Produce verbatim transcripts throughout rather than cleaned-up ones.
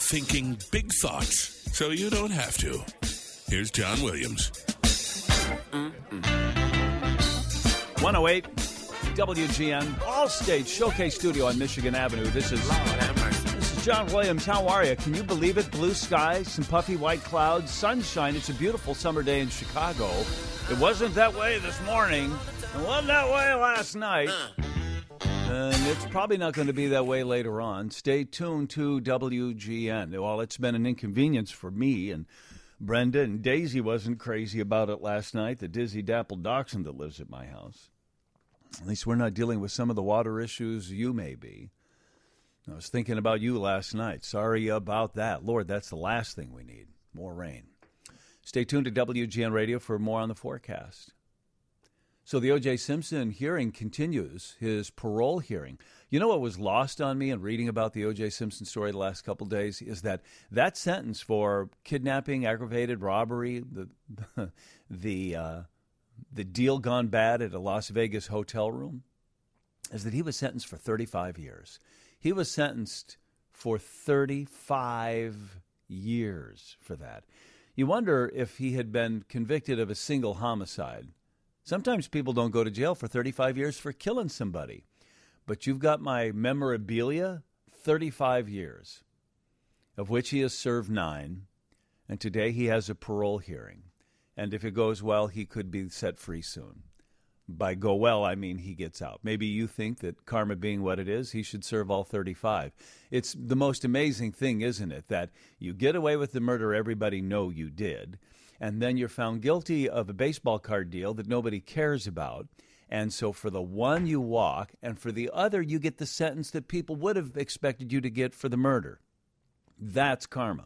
thinking big thoughts so you don't have to. Here's John Williams. one oh eight W G N All-State Showcase Studio on Michigan Avenue. This is this is John Williams. How are you? Can you believe it? Blue skies, some puffy white clouds, sunshine. It's a beautiful summer day in Chicago. It wasn't that way this morning. It wasn't that way last night. And it's probably not going to be that way later on. Stay tuned to W G N. Well, it's been an inconvenience for me, and Brenda and Daisy wasn't crazy about it last night, the Dizzy Dapple Dachshund that lives at my house. At least we're not dealing with some of the water issues you may be. I was thinking about you last night. Sorry about that. Lord, that's the last thing we need, more rain. Stay tuned to W G N Radio for more on the forecast. So the O J. Simpson hearing continues, his parole hearing. You know what was lost on me in reading about the O J. Simpson story the last couple of days is that that sentence for kidnapping, aggravated robbery, the the uh, the deal gone bad at a Las Vegas hotel room, is that he was sentenced for thirty-five years. He was sentenced for thirty-five years for that. You wonder if he had been convicted of a single homicide. Sometimes people don't go to jail for thirty-five years for killing somebody. But you've got my memorabilia, thirty-five years, of which he has served nine. And today he has a parole hearing. And if it goes well, he could be set free soon. By go well, I mean he gets out. Maybe you think that karma being what it is, he should serve all thirty-five. It's the most amazing thing, isn't it, that you get away with the murder everybody know you did, and then you're found guilty of a baseball card deal that nobody cares about. And so for the one you walk, and for the other you get the sentence that people would have expected you to get for the murder. That's karma.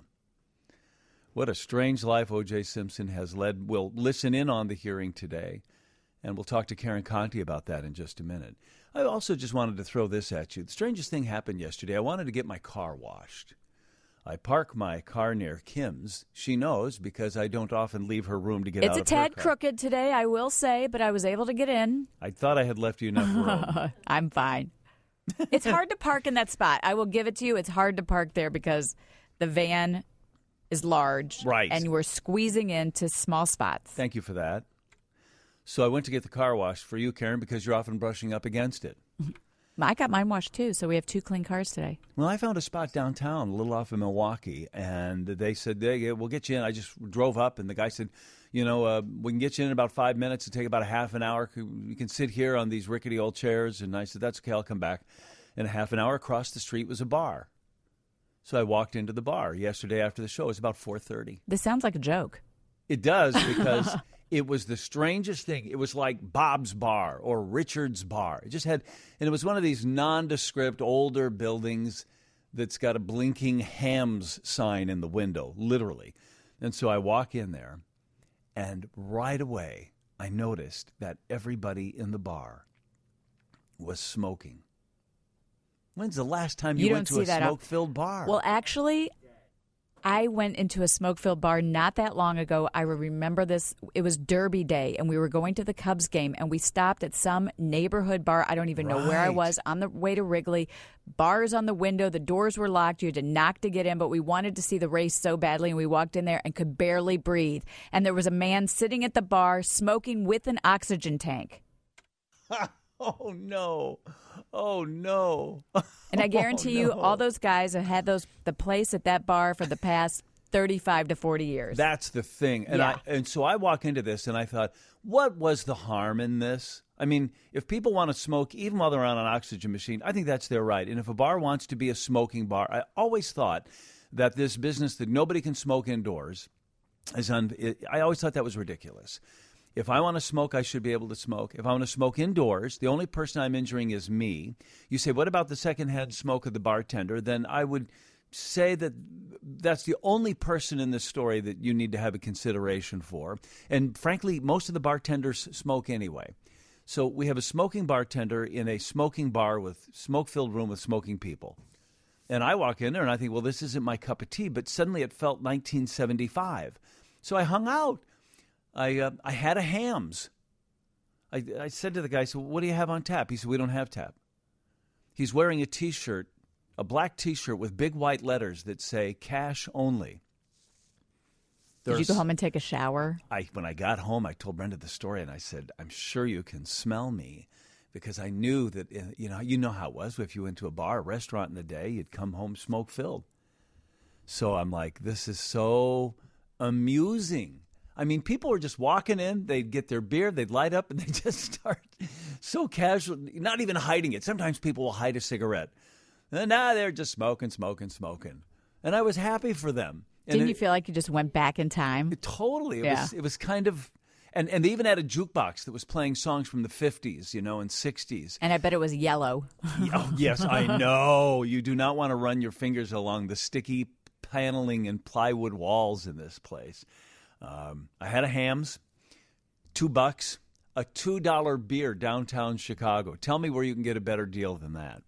What a strange life O J. Simpson has led. We'll listen in on the hearing today, and we'll talk to Karen Conti about that in just a minute. I also just wanted to throw this at you. The strangest thing happened yesterday. I wanted to get my car washed. I park my car near Kim's. She knows because I don't often leave her room to get it's out a of her tad car. crooked today, I will say, but I was able to get in. I thought I had left you enough room. I'm fine. It's hard to park in that spot. I will give it to you. It's hard to park there because the van is large. Right. And we're squeezing into small spots. Thank you for that. So I went to get the car washed for you, Karen, because you're often brushing up against it. I got mine washed, too, so we have two clean cars today. Well, I found a spot downtown, a little off of Milwaukee, and they said, hey, we'll get you in. I just drove up, and the guy said, you know, uh, we can get you in about five minutes. It'll take about a half an hour. You can sit here on these rickety old chairs. And I said, that's okay, I'll come back. In a half an hour, across the street was a bar. So I walked into the bar yesterday after the show. It was about four thirty. This sounds like a joke. It does, because it was the strangest thing. It was like Bob's Bar or Richard's Bar. It just had, and it was one of these nondescript older buildings that's got a blinking Hams sign in the window, literally. And so I walk in there, and right away I noticed that everybody in the bar was smoking. When's the last time you, You went don't to a see that up- smoke-filled bar? Well, actually, I went into a smoke-filled bar not that long ago. I remember this. It was Derby Day, and we were going to the Cubs game, and we stopped at some neighborhood bar. I don't even know where I Right. was, on the way to Wrigley. Bars on the window. The doors were locked. You had to knock to get in, but we wanted to see the race so badly, and we walked in there and could barely breathe. And there was a man sitting at the bar smoking with an oxygen tank. Oh, no. Oh, no. And I guarantee Oh, you, no. all those guys have had those the place at that bar for the past thirty-five to forty years. That's the thing. And Yeah. I and so I walk into this and I thought, what was the harm in this? I mean, if people want to smoke, even while they're on an oxygen machine, I think that's their right. And if a bar wants to be a smoking bar, I always thought that this business that nobody can smoke indoors is un, it, I always thought that was ridiculous. If I want to smoke, I should be able to smoke. If I want to smoke indoors, the only person I'm injuring is me. You say, what about the secondhand smoke of the bartender? Then I would say that that's the only person in this story that you need to have a consideration for. And frankly, most of the bartenders smoke anyway. So we have a smoking bartender in a smoking bar with smoke-filled room with smoking people. And I walk in there and I think, well, this isn't my cup of tea. But suddenly it felt nineteen seventy-five. So I hung out. I uh, I had a Hams. I, I said to the guy, so what do you have on tap? He said, we don't have tap. He's wearing a T-shirt a black T-shirt with big white letters that say "cash only." There's, Did you go home and take a shower? I when I got home, I told Brenda the story, and I said, "I'm sure you can smell me," because I knew that you know you know how it was. If you went to a bar, a restaurant in the day, you'd come home smoke filled. So I'm like, this is so amusing. I mean, people were just walking in, they'd get their beer, they'd light up, and they just start so casual, not even hiding it. Sometimes people will hide a cigarette. And now they're just smoking, smoking, smoking. And I was happy for them. And Didn't it, you feel like you just went back in time? It, totally. It, yeah. was, it was kind of, and, and they even had a jukebox that was playing songs from the fifties, you know, and sixties. And I bet it was yellow. Oh, yes, I know. You do not want to run your fingers along the sticky paneling and plywood walls in this place. Um, I had a Hamm's, two bucks, a two dollar beer downtown Chicago. Tell me where you can get a better deal than that.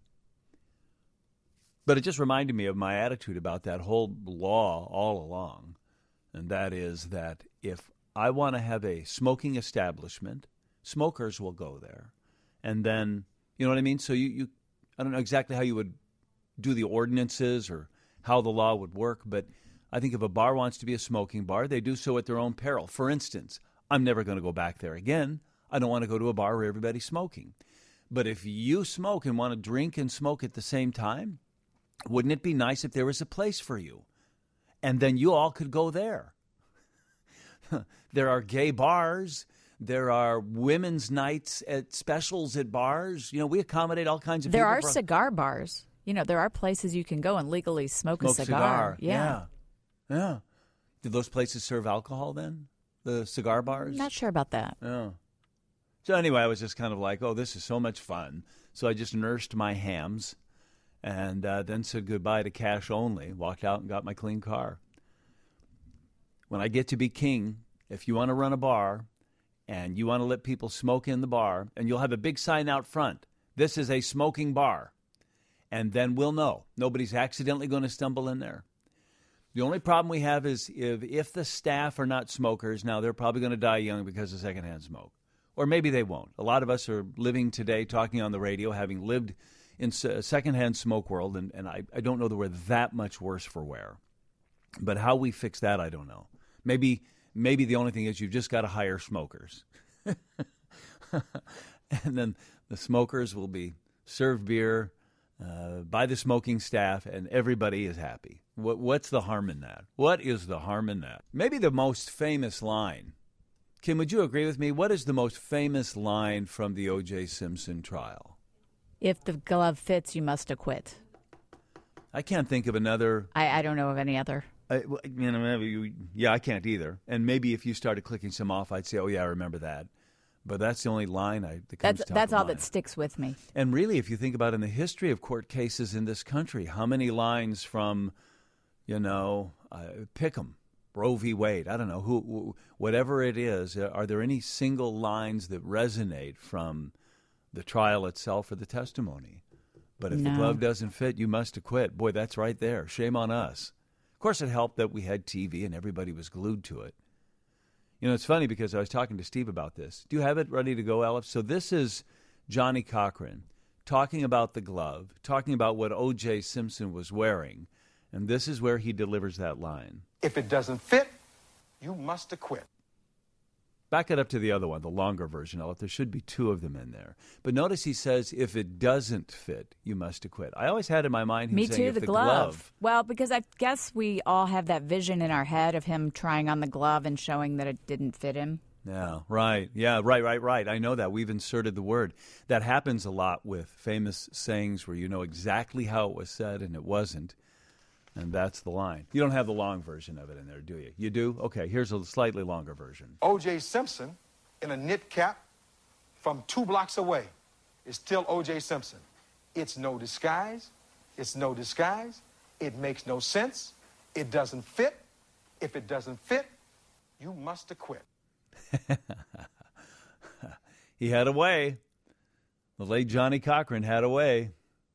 But it just reminded me of my attitude about that whole law all along, and that is that if I want to have a smoking establishment, smokers will go there. And then, you know what I mean? So you, you I don't know exactly how you would do the ordinances or how the law would work, but I think if a bar wants to be a smoking bar, they do so at their own peril. For instance, I'm never going to go back there again. I don't want to go to a bar where everybody's smoking. But if you smoke and want to drink and smoke at the same time, wouldn't it be nice if there was a place for you? And then you all could go there. There are gay bars. There are women's nights at specials at bars. You know, we accommodate all kinds of there people. There are for... cigar bars. You know, there are places you can go and legally smoke, smoke a cigar. cigar. Yeah. yeah. Yeah. Do those places serve alcohol then? The cigar bars? Not sure about that. Yeah. So anyway, I was just kind of like, oh, this is so much fun. So I just nursed my Hamm's and uh, then said goodbye to cash only, walked out and got my clean car. When I get to be king, if you want to run a bar and you want to let people smoke in the bar, and you'll have a big sign out front, this is a smoking bar, and then we'll know. Nobody's accidentally going to stumble in there. The only problem we have is if, if the staff are not smokers, now they're probably going to die young because of secondhand smoke. Or maybe they won't. A lot of us are living today, talking on the radio, having lived in a secondhand smoke world, and, and I, I don't know that we're that much worse for wear. But how we fix that, I don't know. Maybe maybe the only thing is you've just got to hire smokers. And then the smokers will be served beer uh, by the smoking staff, and everybody is happy. What, what's the harm in that? What is the harm in that? Maybe the most famous line. Kim, would you agree with me? What is the most famous line from the O J. Simpson trial? If the glove fits, you must acquit. I can't think of another. I, I don't know of any other. I, you know, maybe, yeah, I can't either. And maybe if you started clicking some off, I'd say, oh, yeah, I remember that. But that's the only line I, that comes That's, top that's of all mind. that sticks with me. And really, if you think about in the history of court cases in this country, how many lines from, you know, uh, pick 'em, Roe v. Wade, I don't know, who, who, whatever it is, are there any single lines that resonate from the trial itself or the testimony? But if No. the glove doesn't fit, you must acquit. Boy, that's right there. Shame on us. Of course, it helped that we had T V and everybody was glued to it. You know, it's funny because I was talking to Steve about this. Do you have it ready to go, Alex? So this is Johnny Cochran talking about the glove, talking about what O J. Simpson was wearing, and this is where he delivers that line. If it doesn't fit, you must acquit. Back it up to the other one, the longer version, Alex. There should be two of them in there. But notice he says, if it doesn't fit, you must acquit. I always had in my mind him Me saying, too, if the, the glove. glove. Well, because I guess we all have that vision in our head of him trying on the glove and showing that it didn't fit him. Yeah, right. Yeah, right, right, right. I know that. We've inserted the word. That happens a lot with famous sayings where you know exactly how it was said and it wasn't. And that's the line. You don't have the long version of it in there, do you? You do? Okay, here's a slightly longer version. O J. Simpson in a knit cap from two blocks away is still O J. Simpson. It's no disguise. It's no disguise. It makes no sense. It doesn't fit. If it doesn't fit, you must acquit. He had a way. The late Johnny Cochran had a way.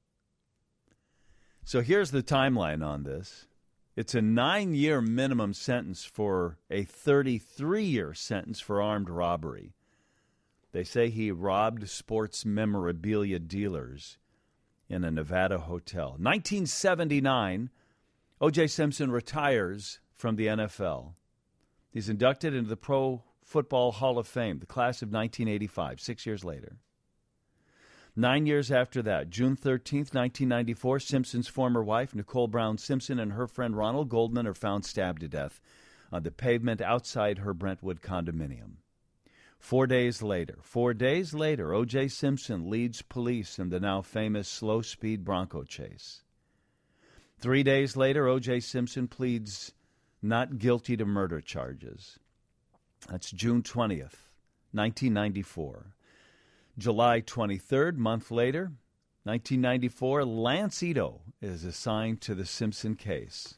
So here's the timeline on this. It's a nine-year minimum sentence for a thirty-three-year sentence for armed robbery. They say he robbed sports memorabilia dealers in a Nevada hotel. nineteen seventy-nine, O J. Simpson retires from the N F L. He's inducted into the Pro Football Hall of Fame, the class of nineteen eighty-five, six years later. Nine years after that, June thirteenth, nineteen ninety-four, Simpson's former wife, Nicole Brown Simpson, and her friend Ronald Goldman are found stabbed to death on the pavement outside her Brentwood condominium. Four days later, four days later, O J. Simpson leads police in the now famous slow-speed Bronco chase. Three days later, O J. Simpson pleads not guilty to murder charges. That's June twentieth, nineteen ninety-four. July twenty-third, month later, nineteen ninety-four, Lance Ito is assigned to the Simpson case.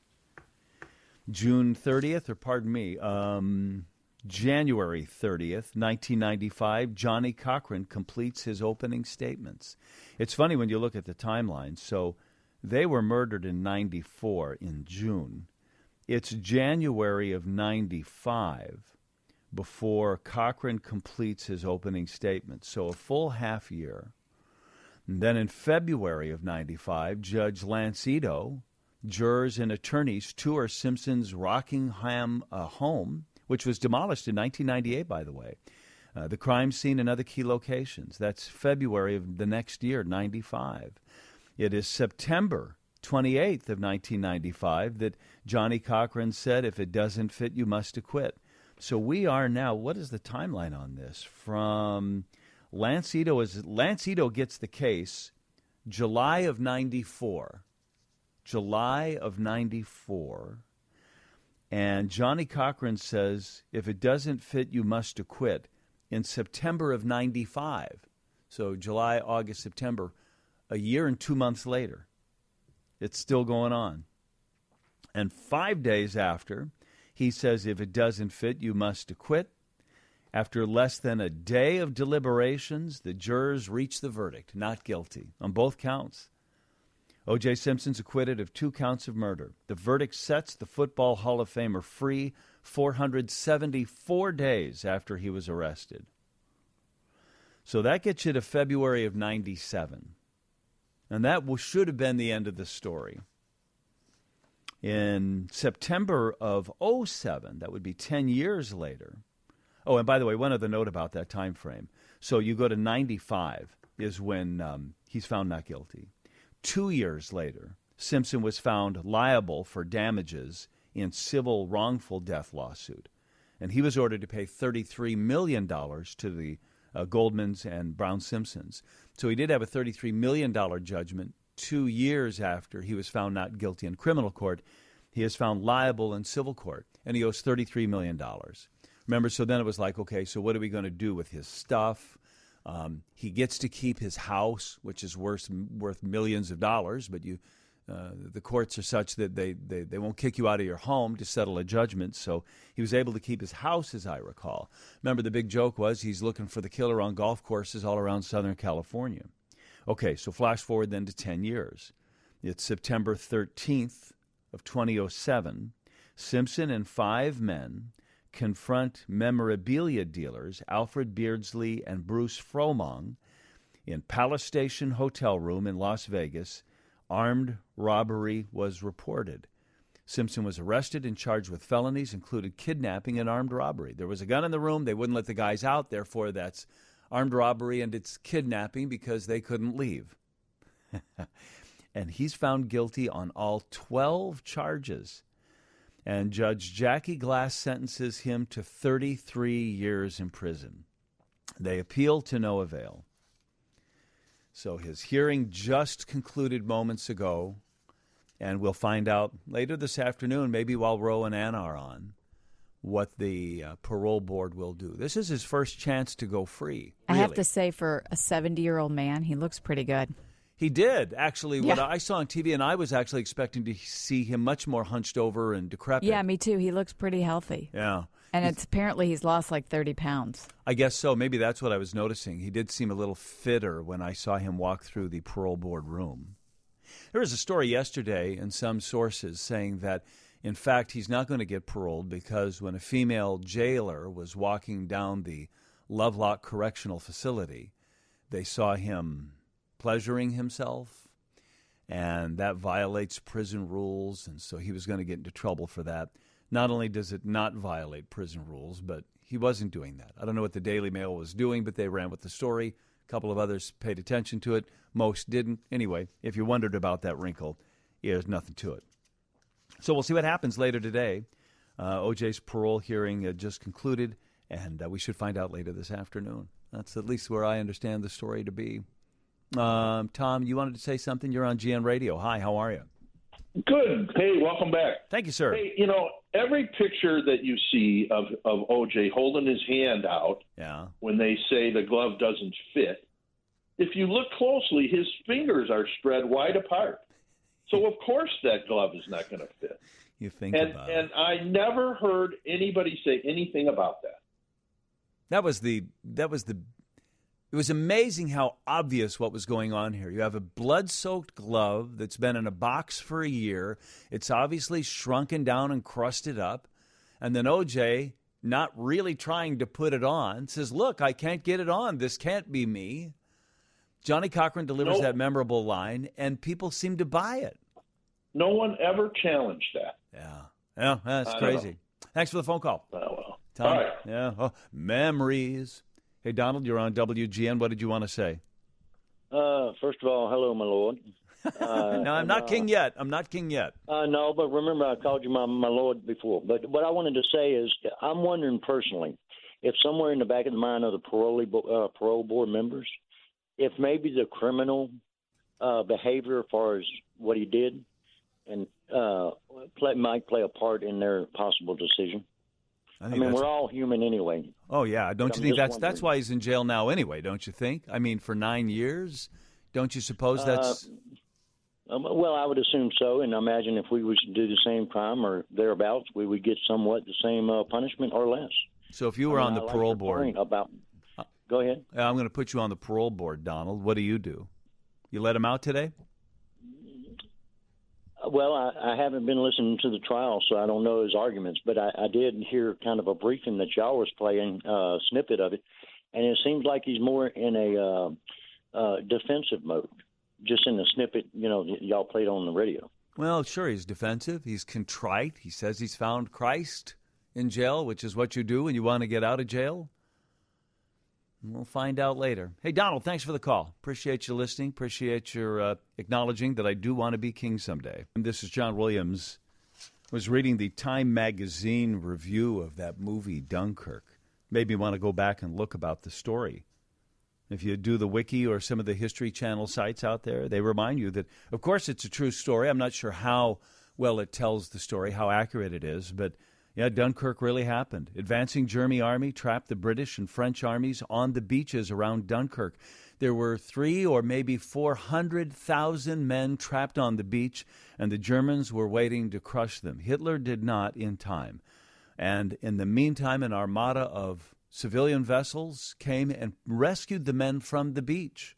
June thirtieth, or pardon me, um, January thirtieth, nineteen ninety-five, Johnny Cochran completes his opening statements. It's funny when you look at the timeline. So they were murdered in ninety-four in June. It's January of ninety-five before Cochran completes his opening statement. So a full half year. And then in February of ninety-five, Judge Lance Ito, jurors and attorneys tour Simpson's Rockingham uh, home, which was demolished in nineteen ninety-eight, by the way. Uh, the crime scene and other key locations. That's February of the next year, ninety-five. It is September twenty-eighth of nineteen ninety-five that Johnny Cochran said, if it doesn't fit, you must acquit. So we are now, what is the timeline on this? From Lance Ito, is, Lance Ito gets the case July of ninety-four. July of ninety-four. And Johnny Cochran says, if it doesn't fit, you must acquit, in September of ninety-five. So July, August, September, a year and two months later. It's still going on. And five days after, he says, if it doesn't fit, you must acquit. After less than a day of deliberations, the jurors reach the verdict, not guilty, on both counts. O J. Simpson's acquitted of two counts of murder. The verdict sets the Football Hall of Famer free four hundred seventy-four days after he was arrested. So that gets you to February of ninety-seven. And that should have been the end of the story. In September of oh seven, that would be ten years later. Oh, and by the way, one other note about that time frame. So you go to ninety-five is when um, he's found not guilty. Two years later, Simpson was found liable for damages in civil wrongful death lawsuit. And he was ordered to pay thirty-three million dollars to the uh, Goldmans and Brown Simpsons. So he did have a thirty-three million dollars judgment. Two years after he was found not guilty in criminal court, he is found liable in civil court, and he owes thirty-three million dollars. Remember, so then it was like, okay, so what are we going to do with his stuff? Um, he gets to keep his house, which is worth, worth millions of dollars, but you, uh, the courts are such that they, they, they won't kick you out of your home to settle a judgment, so he was able to keep his house, as I recall. Remember, the big joke was he's looking for the killer on golf courses all around Southern California. Okay, so flash forward then to ten years. It's September thirteenth of two thousand seven. Simpson and five men confront memorabilia dealers Alfred Beardsley and Bruce Fromong in Palace Station Hotel room in Las Vegas. Armed robbery was reported. Simpson was arrested and charged with felonies, including kidnapping and armed robbery. There was a gun in the room. They wouldn't let the guys out. Therefore, that's armed robbery, and it's kidnapping because they couldn't leave. And he's found guilty on all twelve charges. And Judge Jackie Glass sentences him to thirty-three years in prison. They appeal to no avail. So his hearing just concluded moments ago, and we'll find out later this afternoon, maybe while Ro and Ann are on, what the uh, parole board will do. This is his first chance to go free. Really. I have to say, for a seventy-year-old man, he looks pretty good. He did, actually. Yeah. What I saw on T V, and I was actually expecting to see him much more hunched over and decrepit. Yeah, me too. He looks pretty healthy. Yeah. And it's apparently he's lost like thirty pounds. I guess so. Maybe that's what I was noticing. He did seem a little fitter when I saw him walk through the parole board room. There was a story yesterday in some sources saying that, in fact, he's not going to get paroled because when a female jailer was walking down the Lovelock Correctional Facility, they saw him pleasuring himself, and that violates prison rules, and so he was going to get into trouble for that. Not only does it not violate prison rules, but he wasn't doing that. I don't know what the Daily Mail was doing, but they ran with the story. A couple of others paid attention to it. Most didn't. Anyway, if you wondered about that wrinkle, yeah, there's nothing to it. So we'll see what happens later today. Uh, O J's parole hearing uh, just concluded, and uh, we should find out later this afternoon. That's at least where I understand the story to be. Um, Tom, you wanted to say something? You're on G N Radio. Hi, how are you? Good. Hey, welcome back. Thank you, sir. Hey, you know, every picture that you see of, of O J holding his hand out yeah. when they say the glove doesn't fit, if you look closely, his fingers are spread wide apart. So, of course, that glove is not going to fit. You think and, about and it. I never heard anybody say anything about that. That was the that was the it was amazing how obvious what was going on here. You have a blood-soaked glove that's been in a box for a year. It's obviously shrunken down and crusted up. And then O J, not really trying to put it on, says, look, I can't get it on. This can't be me. Johnny Cochran delivers nope. that memorable line, and people seem to buy it. No one ever challenged that. Yeah. Yeah, that's I crazy. Thanks for the phone call. Oh, well. Tom, All right. Yeah. Oh, memories. Hey, Donald, you're on W G N. What did you want to say? Uh, first of all, hello, my lord. Uh, no, I'm not uh, king yet. I'm not king yet. Uh, no, but remember I called you my, my lord before. But what I wanted to say is I'm wondering personally if somewhere in the back of the mind of the parole, uh, parole board members, if maybe the criminal uh, behavior as far as what he did and uh, play, might play a part in their possible decision. I, I mean, we're all human anyway. Oh, yeah. Don't you think that's wondering. That's why he's in jail now anyway, don't you think? I mean, for nine years? Don't you suppose that's... Uh, um, well, I would assume so, and I imagine if we was to do the same crime or thereabouts, we would get somewhat the same uh, punishment or less. So if you were I mean, on the I parole like board... About, go ahead. I'm going to put you on the parole board, Donald. What do you do? You let him out today? Well, I, I haven't been listening to the trial, so I don't know his arguments. But I, I did hear kind of a briefing that y'all was playing, uh, snippet of it, and it seems like he's more in a uh, uh, defensive mode, just in the snippet, you know, y- y'all played on the radio. Well, sure, he's defensive. He's contrite. He says he's found Christ in jail, which is what you do when you want to get out of jail. We'll find out later. Hey, Donald, thanks for the call. Appreciate you listening. Appreciate your uh, acknowledging that I do want to be king someday. And this is John Williams. I was reading the Time magazine review of that movie, Dunkirk. Made me want to go back and look about the story. If you do the wiki or some of the History Channel sites out there, they remind you that, of course, it's a true story. I'm not sure how well it tells the story, how accurate it is, but yeah, Dunkirk really happened. Advancing German army trapped the British and French armies on the beaches around Dunkirk. There were three or maybe four hundred thousand men trapped on the beach, and the Germans were waiting to crush them. Hitler did not in time. And in the meantime, an armada of civilian vessels came and rescued the men from the beach.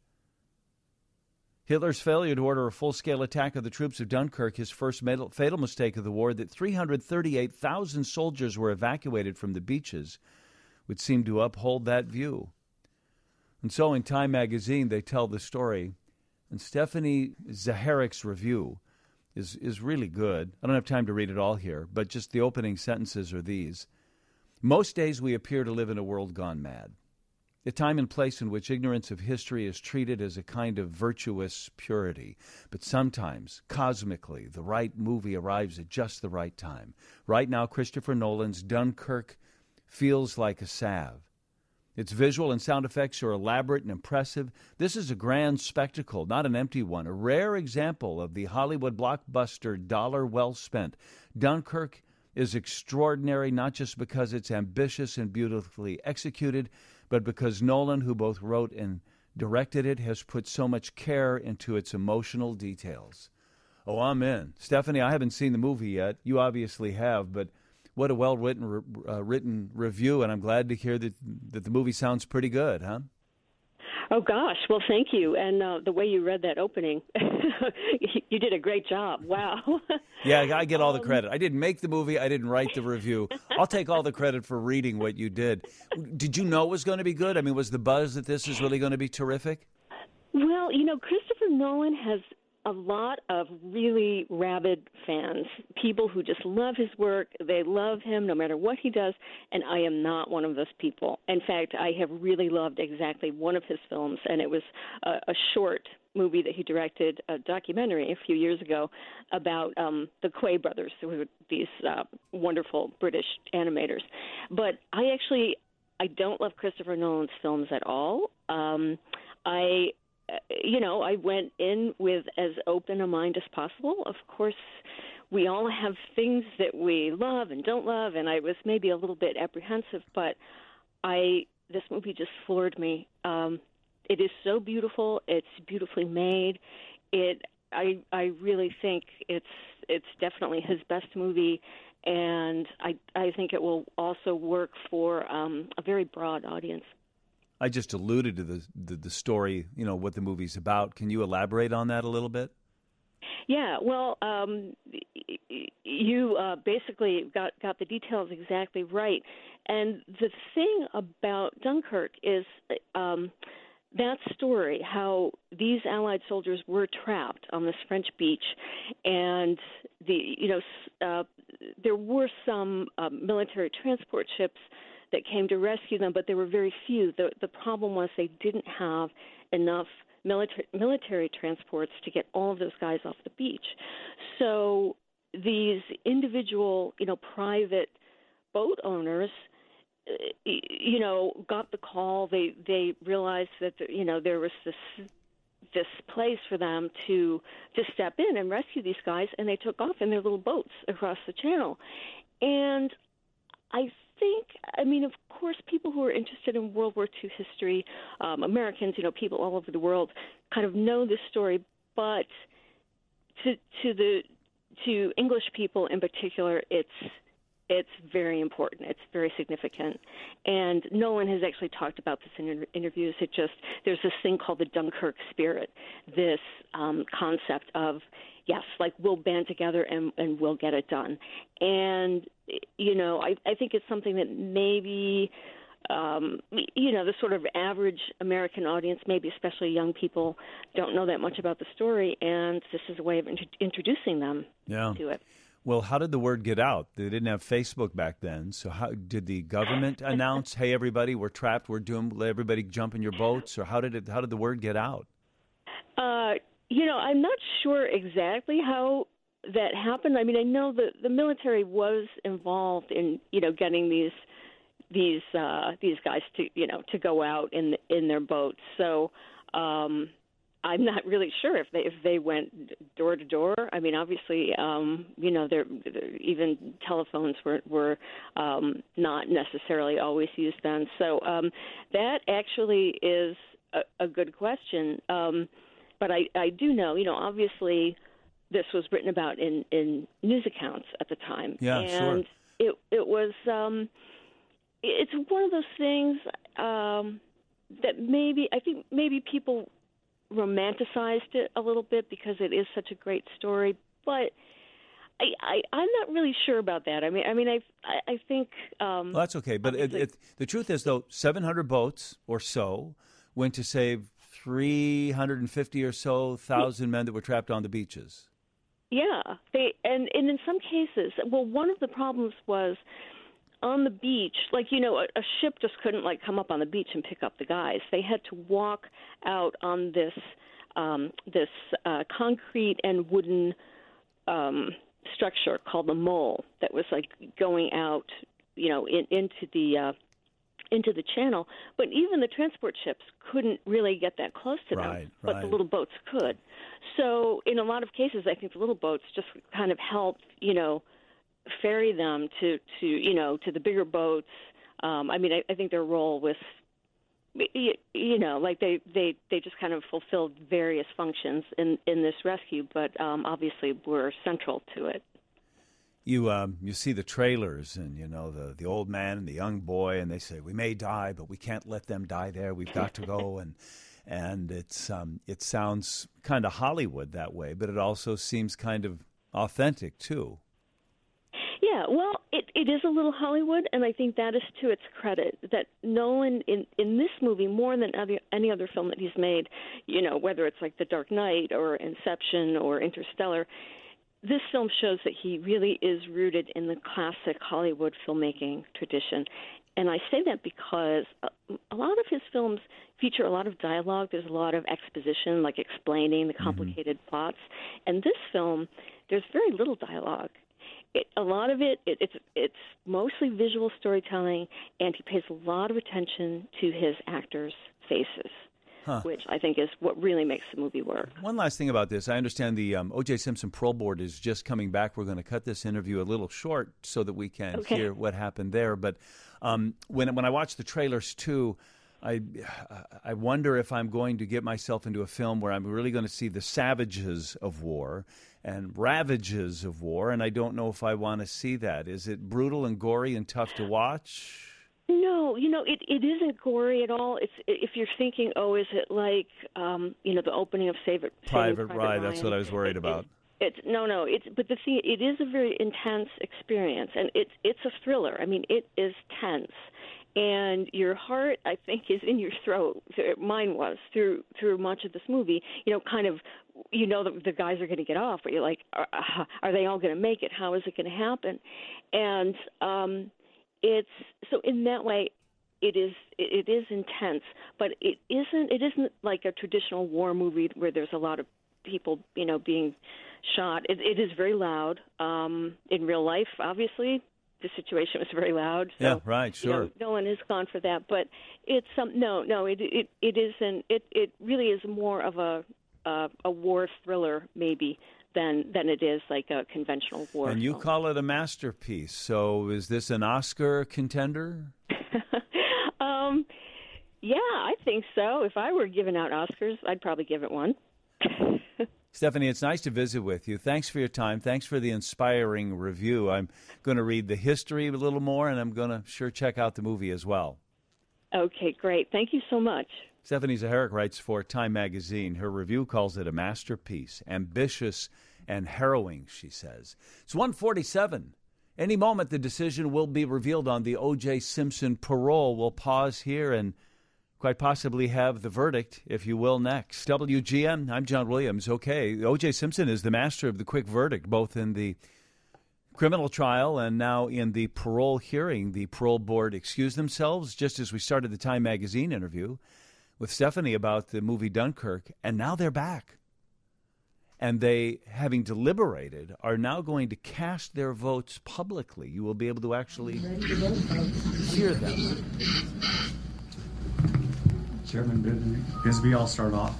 Hitler's failure to order a full-scale attack of the troops of Dunkirk, his first fatal mistake of the war, that three hundred thirty-eight thousand soldiers were evacuated from the beaches, would seem to uphold that view. And so in Time magazine, they tell the story, and Stephanie Zacharik's review is, is really good. I don't have time to read it all here, but just the opening sentences are these. Most days we appear to live in a world gone mad. A time and place in which ignorance of history is treated as a kind of virtuous purity. But sometimes, cosmically, the right movie arrives at just the right time. Right now, Christopher Nolan's Dunkirk feels like a salve. Its visual and sound effects are elaborate and impressive. This is a grand spectacle, not an empty one, a rare example of the Hollywood blockbuster dollar well spent. Dunkirk is extraordinary, not just because it's ambitious and beautifully executed, but because Nolan, who both wrote and directed it, has put so much care into its emotional details. Oh, I'm in. Stephanie, I haven't seen the movie yet. You obviously have, but what a well-written uh, written review, and I'm glad to hear that, that the movie sounds pretty good, huh? Oh, gosh. Well, thank you. And uh, the way you read that opening, you did a great job. Wow. Yeah, I get all the credit. I didn't make the movie. I didn't write the review. I'll take all the credit for reading what you did. Did you know it was going to be good? I mean, was the buzz that this is really going to be terrific? Well, you know, Christopher Nolan has a lot of really rabid fans, people who just love his work. They love him no matter what he does, and I am not one of those people. In fact, I have really loved exactly one of his films, and it was a, a short movie that he directed, a documentary a few years ago about um, the Quay brothers, who were these uh, wonderful British animators. But I actually, I don't love Christopher Nolan's films at all. Um, I, you know, I went in with as open a mind as possible. Of course, we all have things that we love and don't love, and I was maybe a little bit apprehensive, but I, this movie just floored me. Um, It is so beautiful. It's beautifully made. It, I, I really think it's it's definitely his best movie, and I, I think it will also work for um, a very broad audience. I just alluded to the, the the story, you know, what the movie's about. Can you elaborate on that a little bit? Yeah, well, um, you uh, basically got, got the details exactly right. And the thing about Dunkirk is um, that story, how these Allied soldiers were trapped on this French beach, and the you know uh, there were some uh, military transport ships that came to rescue them, but there were very few. The, the problem was they didn't have enough military military transports to get all of those guys off the beach. So these individual, you know, private boat owners, you know, got the call. They they realized that, you know, there was this this place for them to to step in and rescue these guys, and they took off in their little boats across the channel. And I think, I mean, of course, people who are interested in World War Two history, um, Americans, you know, people all over the world, kind of know this story. But to to the to English people in particular, it's it's very important. It's very significant. And Nolan has actually talked about this in inter- interviews. It just there's this thing called the Dunkirk spirit, this um, concept of, yes, like we'll band together and, and we'll get it done. And, you know, I, I think it's something that maybe, um, you know, the sort of average American audience, maybe especially young people, don't know that much about the story. And this is a way of int- introducing them yeah. to it. Well, how did the word get out? They didn't have Facebook back then. So how did the government announce, hey, everybody, we're trapped, we're doomed, let everybody jump in your boats? Or how did it? How did the word get out? Uh You know, I'm not sure exactly how that happened. I mean, I know that the military was involved in, you know, getting these these uh, these guys to, you know, to go out in in their boats. So um, I'm not really sure if they if they went door to door. I mean, obviously, um, you know, there even telephones were were um, not necessarily always used then. So um, that actually is a, a good question. Um, But I, I do know, you know, obviously this was written about in, in news accounts at the time. Yeah, and sure. it it was, um, it's one of those things um, that maybe, I think maybe people romanticized it a little bit because it is such a great story. But I, I, I'm not really sure about that. I mean, I mean, I, I think. Um, well, that's okay. But it, it, the truth is, though, seven hundred boats or so went to save three hundred fifty or so thousand men that were trapped on the beaches. Yeah, they and, and in some cases, well, one of the problems was on the beach, like, you know, a, a ship just couldn't, like, come up on the beach and pick up the guys. They had to walk out on this um, this uh, concrete and wooden um, structure called the mole that was, like, going out, you know, in, into the uh, into the channel. But even the transport ships couldn't really get that close to them, right, but right. the little boats could. So in a lot of cases, I think the little boats just kind of helped, you know, ferry them to, to you know, to the bigger boats. Um, I mean, I, I think their role was, you know, like they, they, they just kind of fulfilled various functions in, in this rescue, but um, obviously were central to it. You um, you see the trailers and, you know, the, the old man and the young boy, and they say, we may die, but we can't let them die there. We've got to go. and and it's um, it sounds kind of Hollywood that way, but it also seems kind of authentic, too. Yeah, well, it, it is a little Hollywood, and I think that is to its credit, that Nolan, in, in this movie, more than other, any other film that he's made, you know, whether it's like The Dark Knight or Inception or Interstellar, this film shows that he really is rooted in the classic Hollywood filmmaking tradition. And I say that because a, a lot of his films feature a lot of dialogue. There's a lot of exposition, like explaining the complicated mm-hmm. plots. And this film, there's very little dialogue. It, a lot of it, it, it's it's mostly visual storytelling, and he pays a lot of attention to his actors' faces, huh. which I think is what really makes the movie work. One last thing about this. I understand the um, O J. Simpson Parole Board is just coming back. We're going to cut this interview a little short so that we can okay. hear what happened there. But um, when when I watch the trailers, too, I I wonder if I'm going to get myself into a film where I'm really going to see the savages of war and ravages of war, and I don't know if I want to see that. Is it brutal and gory and tough to watch? No, you know, it, it isn't gory at all. It's if you're thinking, oh, is it like, um, you know, the opening of Save It, Private, Private Ryan? Ryan. That's what I was worried it, about. It, it's no, no. It's but the thing, it is a very intense experience, and it's it's a thriller. I mean, it is tense. And your heart, I think, is in your throat. Mine was through through much of this movie. You know, kind of, you know, the, the guys are going to get off, but you're like, are, are they all going to make it? How is it going to happen? And um, it's so in that way, it is it, it is intense, but it isn't it isn't like a traditional war movie where there's a lot of people, you know, being shot. It, it is very loud um, in real life, obviously. The situation was very loud. So, yeah, right, sure. You know, no one has gone for that, but it's um, no, no, it it it isn't. It it really is more of a uh, a war thriller maybe than than it is like a conventional war. And you film. call it a masterpiece. So is this an Oscar contender? um, yeah, I think so. If I were giving out Oscars, I'd probably give it one. Stephanie, it's nice to visit with you. Thanks for your time. Thanks for the inspiring review. I'm going to read the history a little more, and I'm going to sure check out the movie as well. Okay, great. Thank you so much. Stephanie Zacharek writes for Time Magazine. Her review calls it a masterpiece, ambitious and harrowing, she says. It's one forty-seven. Any moment the decision will be revealed on the O J. Simpson parole. We'll pause here and quite possibly have the verdict, if you will, next. W G N, I'm John Williams. Okay, O J. Simpson is the master of the quick verdict, both in the criminal trial and now in the parole hearing. The parole board excused themselves just as we started the Time Magazine interview with Stephanie about the movie Dunkirk, and now they're back. And they, having deliberated, are now going to cast their votes publicly. You will be able to actually hear them. Chairman Bisbee, I'll start off.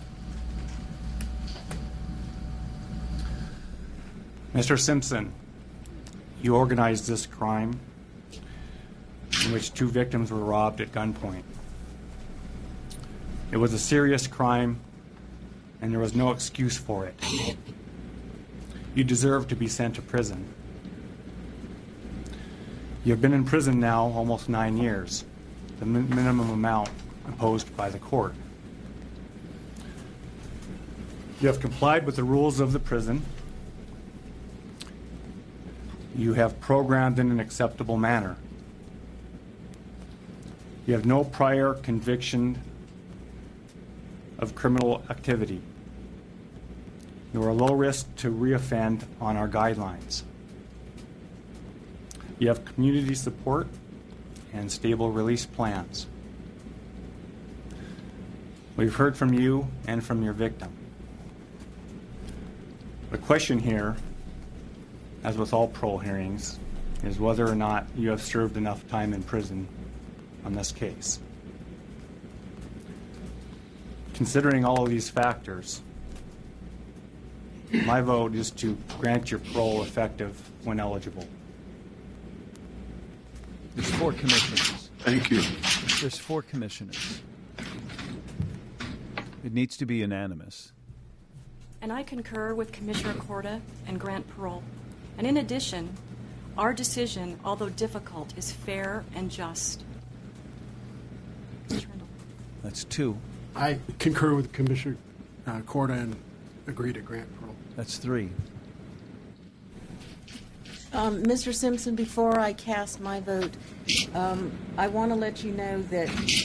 Mister Simpson, you organized this crime in which two victims were robbed at gunpoint. It was a serious crime, and there was no excuse for it. You deserve to be sent to prison. You have been in prison now almost nine years, the min- minimum amount imposed by the court. You have complied with the rules of the prison. You have programmed in an acceptable manner. You have no prior conviction of criminal activity. You are low risk to reoffend on our guidelines. You have community support and stable release plans. We've heard from you and from your victim. The question here, as with all parole hearings, is whether or not you have served enough time in prison on this case. Considering all of these factors, my vote is to grant your parole effective when eligible. There's four commissioners. Thank you. There's four commissioners. It needs to be unanimous. And I concur with Commissioner Korda and grant parole. And in addition, our decision, although difficult, is fair and just. That's two. I concur with Commissioner uh, Korda and agree to grant parole. That's three. Um, Mister Simpson, before I cast my vote, um, I want to let you know that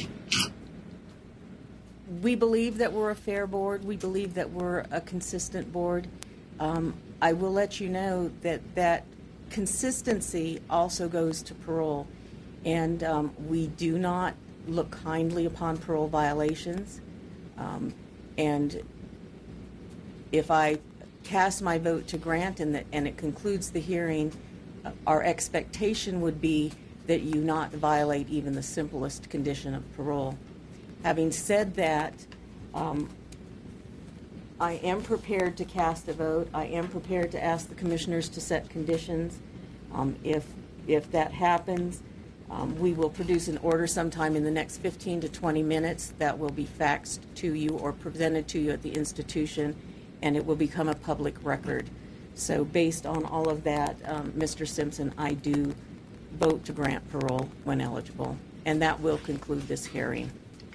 we believe that we're a fair board. We believe that we're a consistent board. Um, I will let you know that that consistency also goes to parole, and um, we do not look kindly upon parole violations. Um, and if I cast my vote to grant and, the, and it concludes the hearing, uh, our expectation would be that you not violate even the simplest condition of parole. Having said that, um, I am prepared to cast a vote. I am prepared to ask the commissioners to set conditions. Um, if, if that happens, um, we will produce an order sometime in the next fifteen to twenty minutes that will be faxed to you or presented to you at the institution, and it will become a public record. So based on all of that, um, Mister Simpson, I do vote to grant parole when eligible, and that will conclude this hearing.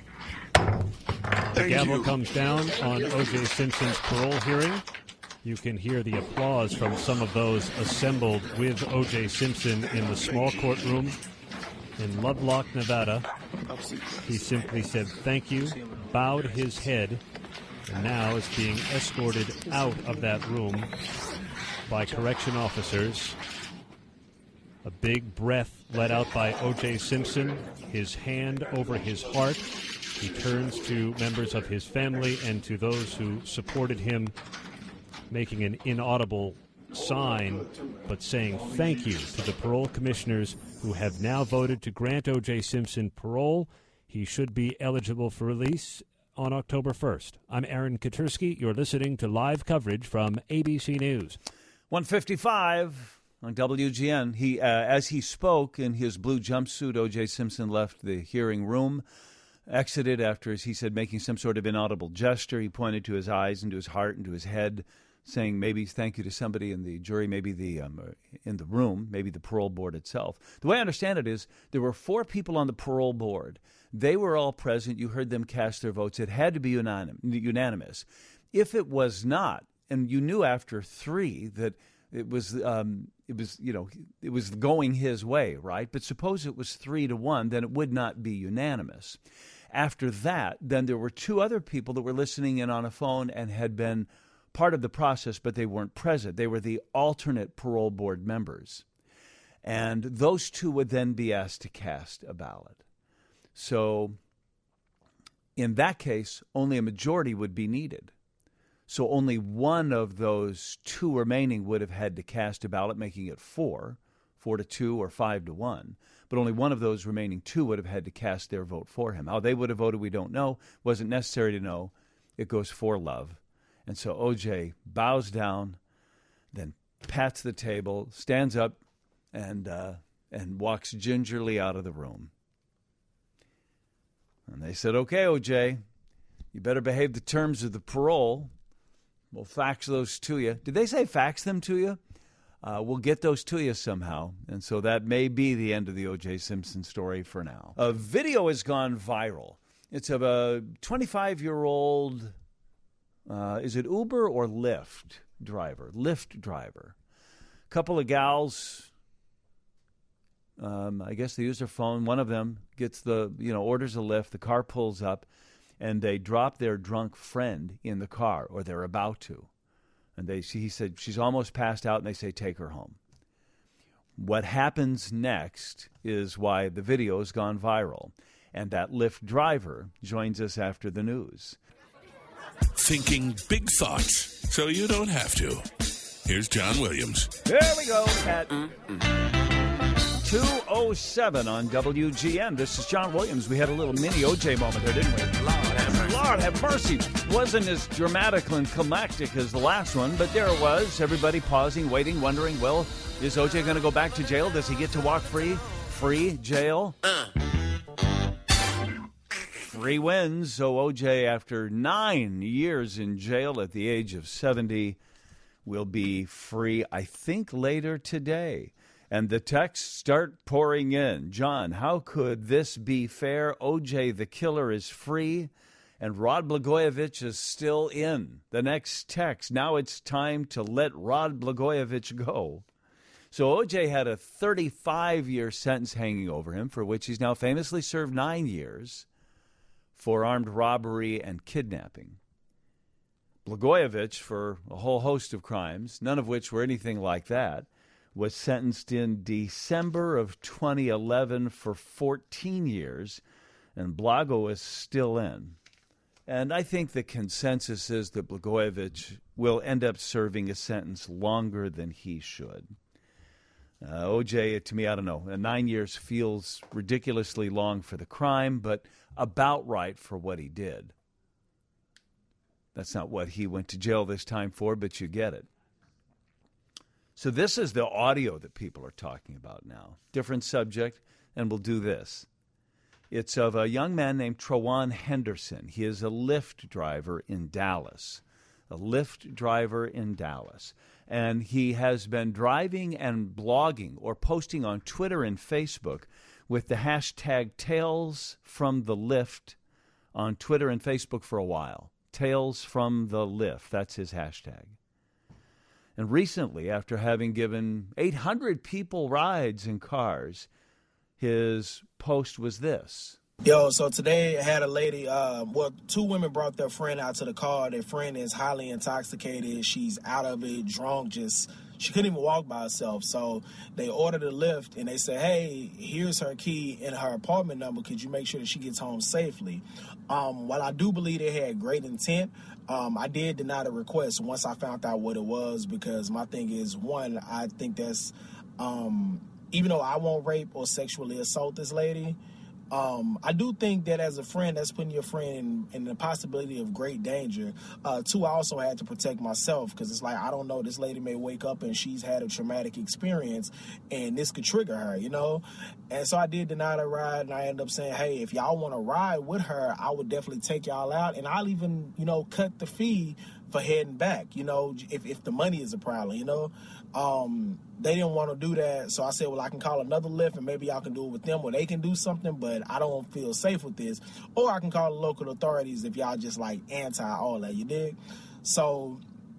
The gavel comes down on O J. Simpson's parole hearing. You can hear the applause from some of those assembled with O J. Simpson in the small courtroom in Lovelock, Nevada. He simply said thank you, bowed his head, and now is being escorted out of that room by correction officers. A big breath let out by O J. Simpson, his hand over his heart. He turns to members of his family and to those who supported him, making an inaudible sign, but saying thank you to the parole commissioners who have now voted to grant O J. Simpson parole. He should be eligible for release on October first. I'm Aaron Katersky. You're listening to live coverage from A B C News. one fifty-five on W G N. He, uh, as he spoke in his blue jumpsuit, O J. Simpson left the hearing room, exited after, as he said, making some sort of inaudible gesture. He pointed to his eyes and to his heart and to his head, saying maybe thank you to somebody in the jury, maybe the um, in the room, maybe the parole board itself. The way I understand it is there were four people on the parole board. They were all present. You heard them cast their votes. It had to be unanim- unanimous. If it was not, and you knew after three that it was, um, it was, you know, it was going his way, right? But suppose it was three to one, then it would not be unanimous. After that, then there were two other people that were listening in on a phone and had been part of the process, but they weren't present. They were the alternate parole board members. And those two would then be asked to cast a ballot. So in that case, only a majority would be needed. So only one of those two remaining would have had to cast a ballot, making it four, four to two or five to one. But only one of those remaining two would have had to cast their vote for him. How they would have voted, we don't know. Wasn't necessary to know. It goes for love. And so O J bows down, then pats the table, stands up, and uh, and walks gingerly out of the room. And they said, okay, O J, you better behave the terms of the parole. We'll fax those to you. Did they say fax them to you? Uh, we'll get those to you somehow. And so that may be the end of the O J. Simpson story for now. A video has gone viral. It's of a twenty-five-year-old, uh, is it Uber or Lyft driver? Lyft driver. Couple of gals, um, I guess they use their phone. One of them gets the, you know, orders a Lyft. The car pulls up, and they drop their drunk friend in the car, or they're about to. And they, he said, she's almost passed out, and they say, take her home. What happens next is why the video has gone viral. And that Lyft driver joins us after the news. Thinking big thoughts so you don't have to. Here's John Williams. There we go at two oh seven on W G N. This is John Williams. We had a little mini O J moment there, didn't we? Lord have mercy. Lord have mercy. Wasn't as dramatic and climactic as the last one, but there it was. Everybody pausing, waiting, wondering, well, is O J going to go back to jail? Does he get to walk free? Free jail? Uh. Free wins. So O J, after nine years in jail at the age of seventy, will be free, I think, later today. And the texts start pouring in. John, how could this be fair? O J, the killer, is free, and Rod Blagojevich is still in. The next text, now it's time to let Rod Blagojevich go. So O J had a thirty-five-year sentence hanging over him, for which he's now famously served nine years for armed robbery and kidnapping. Blagojevich, for a whole host of crimes, none of which were anything like that, was sentenced in December of twenty eleven for fourteen years, and Blago is still in. And I think the consensus is that Blagojevich will end up serving a sentence longer than he should. Uh, O J, to me, I don't know, nine years feels ridiculously long for the crime, but about right for what he did. That's not what he went to jail this time for, but you get it. So this is the audio that people are talking about now. Different subject, and we'll do this. It's of a young man named Trawan Henderson. He is a Lyft driver in Dallas. A Lyft driver in Dallas. And he has been driving and blogging or posting on Twitter and Facebook with the hashtag Tales from the Lyft on Twitter and Facebook for a while. Tales from the Lyft. That's his hashtag. And recently, after having given eight hundred people rides in cars, his post was this. Yo, so today I had a lady, uh, well, two women brought their friend out to the car. Their friend is highly intoxicated. She's out of it, drunk, just, she couldn't even walk by herself. So they ordered a Lyft, and they said, hey, here's her key and her apartment number. Could you make sure that she gets home safely? Um, while I do believe they had great intent, um, I did deny the request once I found out what it was, because my thing is, one, I think that's, um, even though I won't rape or sexually assault this lady, Um, I do think that as a friend, that's putting your friend in, in the possibility of great danger. Uh, two, I also had to protect myself, because it's like, I don't know, this lady may wake up and she's had a traumatic experience and this could trigger her, you know? And so I did deny the ride, and I ended up saying, hey, if y'all want to ride with her, I would definitely take y'all out, and I'll even, you know, cut the fee for heading back, you know, if, if the money is a problem, you know? Um, they didn't want to do that, so I said, well, I can call another Lyft, and maybe y'all can do it with them, or they can do something, but I don't feel safe with this. Or I can call the local authorities if y'all just, like, anti all that, you dig? So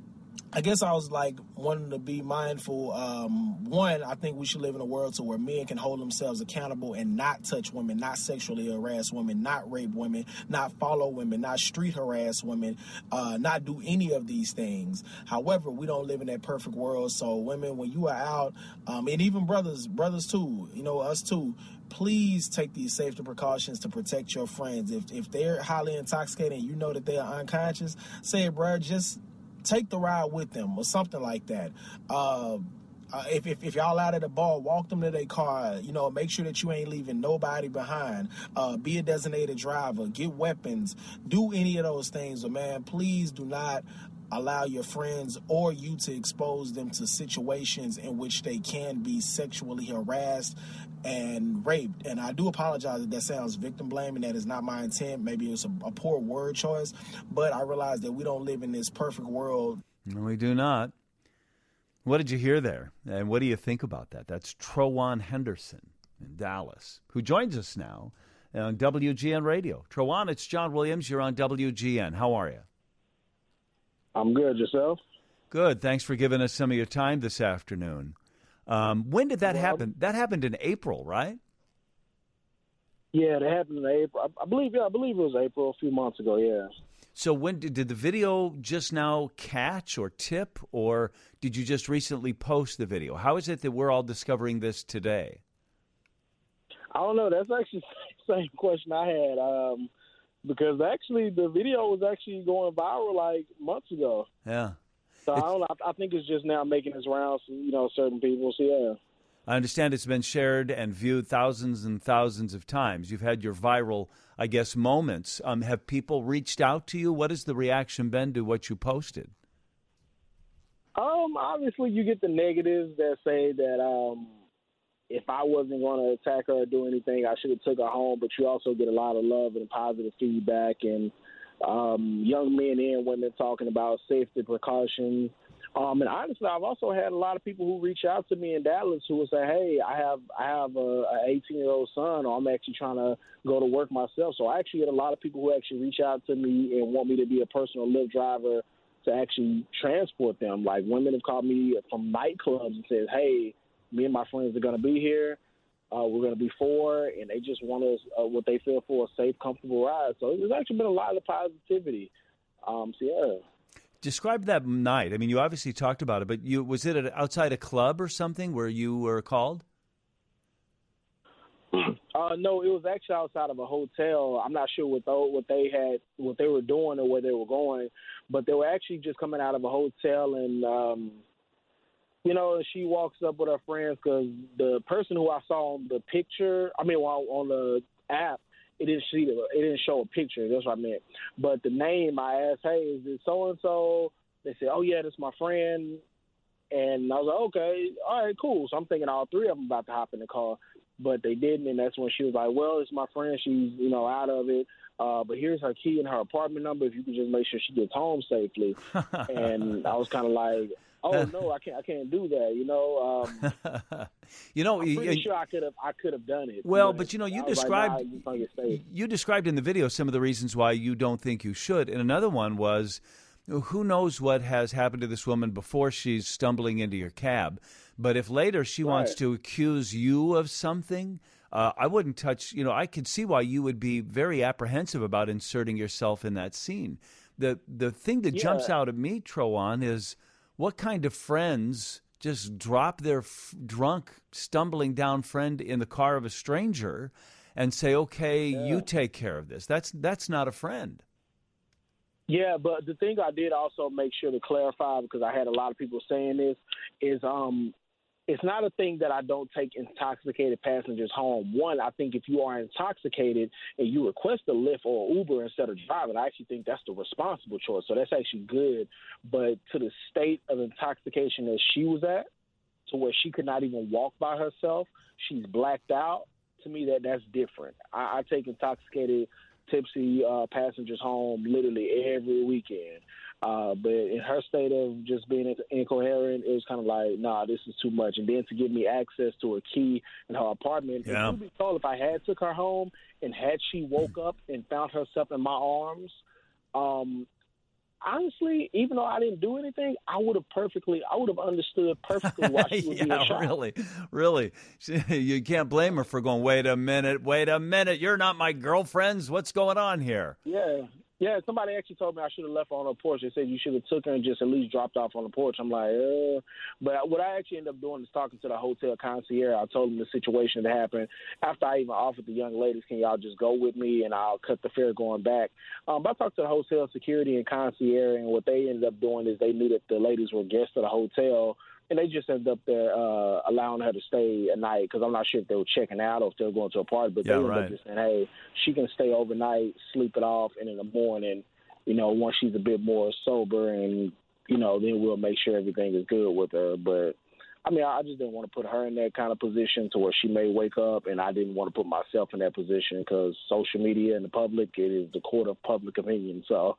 I guess I was, like, wanting to be mindful. Um, one, I think we should live in a world to where men can hold themselves accountable and not touch women, not sexually harass women, not rape women, not follow women, not street harass women, uh, not do any of these things. However, we don't live in that perfect world. So women, when you are out, um, and even brothers, brothers too, you know, us too, please take these safety precautions to protect your friends. If, if they're highly intoxicated and you know that they are unconscious, say, bro, just take the ride with them or something like that. Uh, uh, if, if if y'all out at the bar, walk them to their car. You know, make sure that you ain't leaving nobody behind. Uh, be a designated driver. Get weapons. Do any of those things. But, man, please do not allow your friends or you to expose them to situations in which they can be sexually harassed and raped. And I do apologize if that sounds victim blaming. That is not my intent. Maybe it was a, a poor word choice, but I realize that we don't live in this perfect world. No, we do not. What did you hear there? And what do you think about that? That's Trawan Henderson in Dallas, who joins us now on W G N Radio. Trawan, it's John Williams. You're on W G N. How are you? I'm good. Yourself? Good. Thanks for giving us some of your time this afternoon. Um, when did that well, happen? That happened in April, right? Yeah, that happened in April. I, I believe. Yeah, I believe it was April, a few months ago. Yeah. So when did, did the video just now catch or tip, or did you just recently post the video? How is it that we're all discovering this today? I don't know. That's actually the same question I had. Um, Because actually, the video was actually going viral like months ago. Yeah. So I don't. I think it's just now making its rounds to, you know, certain people. So yeah. I understand it's been shared and viewed thousands and thousands of times. You've had your viral, I guess, moments. Um, have people reached out to you? What has the reaction been to what you posted? Um, obviously, you get the negatives that say that um, if I wasn't going to attack her or do anything, I should have took her home. But you also get a lot of love and positive feedback, and um, young men and women talking about safety precautions. Um, and honestly, I've also had a lot of people who reach out to me in Dallas who will say, "Hey, I have I have a eighteen-year-old son, or I'm actually trying to go to work myself." So I actually get a lot of people who actually reach out to me and want me to be a personal Lyft driver to actually transport them. Like women have called me from nightclubs and said, "Hey, me and my friends are going to be here. Uh, we're going to be four, and they just want us uh, what they feel for a safe, comfortable ride. So there's actually been a lot of positivity. Um, so, yeah. Describe that night. I mean, you obviously talked about it, but you was it at, outside a club or something where you were called? Uh, no, it was actually outside of a hotel. I'm not sure what the, what they had, what they were doing or where they were going, but they were actually just coming out of a hotel, and um, you know, she walks up with her friends because the person who I saw on the picture, I mean, well, on the app, it didn't see the, it didn't show a picture. That's what I meant. But the name, I asked, hey, is it so and so? They said, oh yeah, that's my friend. And I was like, okay, all right, cool. So I'm thinking all three of them about to hop in the car, but they didn't. And that's when she was like, well, it's my friend. She's, you know, out of it. Uh, but here's her key and her apartment number. If you could just make sure she gets home safely. And I was kind of like, oh no, I can't. I can't do that. You know. Um, you know, I'm pretty you, sure I could have. I could have done it. Well, but, but you know, you I was described like, nah, just gonna get safe. you described in the video some of the reasons why you don't think you should, and another one was, who knows what has happened to this woman before she's stumbling into your cab. But if later she Right. wants to accuse you of something, uh, I wouldn't touch. You know, I could see why you would be very apprehensive about inserting yourself in that scene. The the thing that Yeah. jumps out at me, Trowan, is what kind of friends just drop their f- drunk, stumbling down friend in the car of a stranger and say, "Okay, Yeah. you take care of this." That's that's not a friend. Yeah, but the thing I did also make sure to clarify, because I had a lot of people saying this, is um, it's not a thing that I don't take intoxicated passengers home. One, I think if you are intoxicated and you request a Lyft or Uber instead of driving, I actually think that's the responsible choice. So that's actually good. But to the state of intoxication that she was at, to where she could not even walk by herself, she's blacked out, to me that that's different. I, I take intoxicated tipsy uh, passengers home literally every weekend. Uh, but in her state of just being incoherent, it was kind of like, nah, this is too much. And then to give me access to a key in her apartment, Yeah. and to be told if I had took her home and had she woke up and found herself in my arms, um, honestly, even though I didn't do anything, I would have perfectly, I would have understood perfectly why she was being yeah, shot. really, really. You can't blame her for going, wait a minute, wait a minute. You're not my girlfriends. What's going on here? Yeah. Yeah, somebody actually told me I should have left her on her porch. They said you should have took her and just at least dropped off on the porch. I'm like, uh. But what I actually ended up doing is talking to the hotel concierge. I told him the situation that happened. After I even offered the young ladies, can y'all just go with me and I'll cut the fare going back. Um, but I talked to the hotel security and concierge, and what they ended up doing is they knew that the ladies were guests of the hotel, and they just ended up there uh, allowing her to stay a night, because I'm not sure if they were checking out or if they were going to a party. But Yeah, they ended right. up just saying, hey, she can stay overnight, sleep it off, and in the morning, you know, once she's a bit more sober, and, you know, then we'll make sure everything is good with her. But, I mean, I just didn't want to put her in that kind of position to where she may wake up, and I didn't want to put myself in that position, because social media and the public, it is the court of public opinion. So,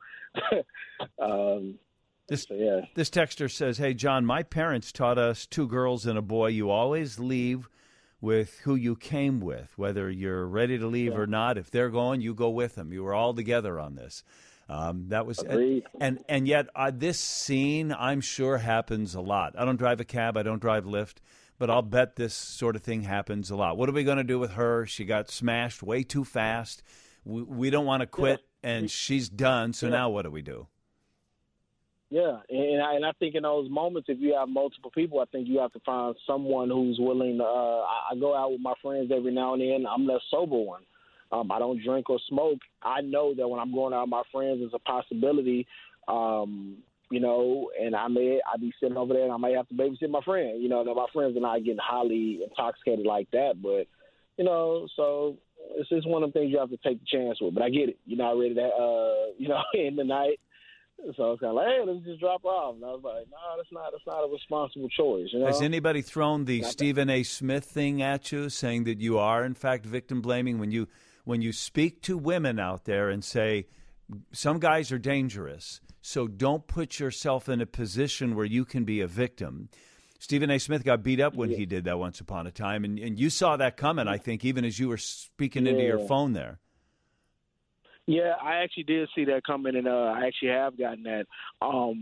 um This, So, yeah. this texter says, hey, John, my parents taught us two girls and a boy. You always leave with who you came with, whether you're ready to leave Yeah. or not. If they're going, you go with them. You were all together on this. Um, that was, and, Agreed. and and yet uh, this scene, I'm sure, happens a lot. I don't drive a cab. I don't drive Lyft. But I'll bet this sort of thing happens a lot. What are we going to do with her? She got smashed way too fast. We, we don't want to quit, and she's done. So Yeah. now what do we do? Yeah, and I, and I think in those moments, if you have multiple people, I think you have to find someone who's willing to. Uh, I, I go out with my friends every now and then. I'm the sober one. Um, I don't drink or smoke. I know that when I'm going out with my friends, there's a possibility, um, you know, and I may I be sitting over there and I may have to babysit my friend. You know, now my friends are not getting highly intoxicated like that, but you know, so it's just one of the things you have to take the chance with. But I get it. You're not ready to, uh, you know, end the night. So it's kind of like, hey, let's just drop off. And I was like, no, that's not that's not a responsible choice. You know? Has anybody thrown the Not that- Stephen A. Smith thing at you, saying that you are, in fact, victim blaming? When you when you speak to women out there and say, some guys are dangerous, so don't put yourself in a position where you can be a victim. Stephen A. Smith got beat up when Yeah. he did that once upon a time, and, and you saw that coming, I think, even as you were speaking into your Yeah. phone there. Yeah, I actually did see that coming, and uh, I actually have gotten that. Um,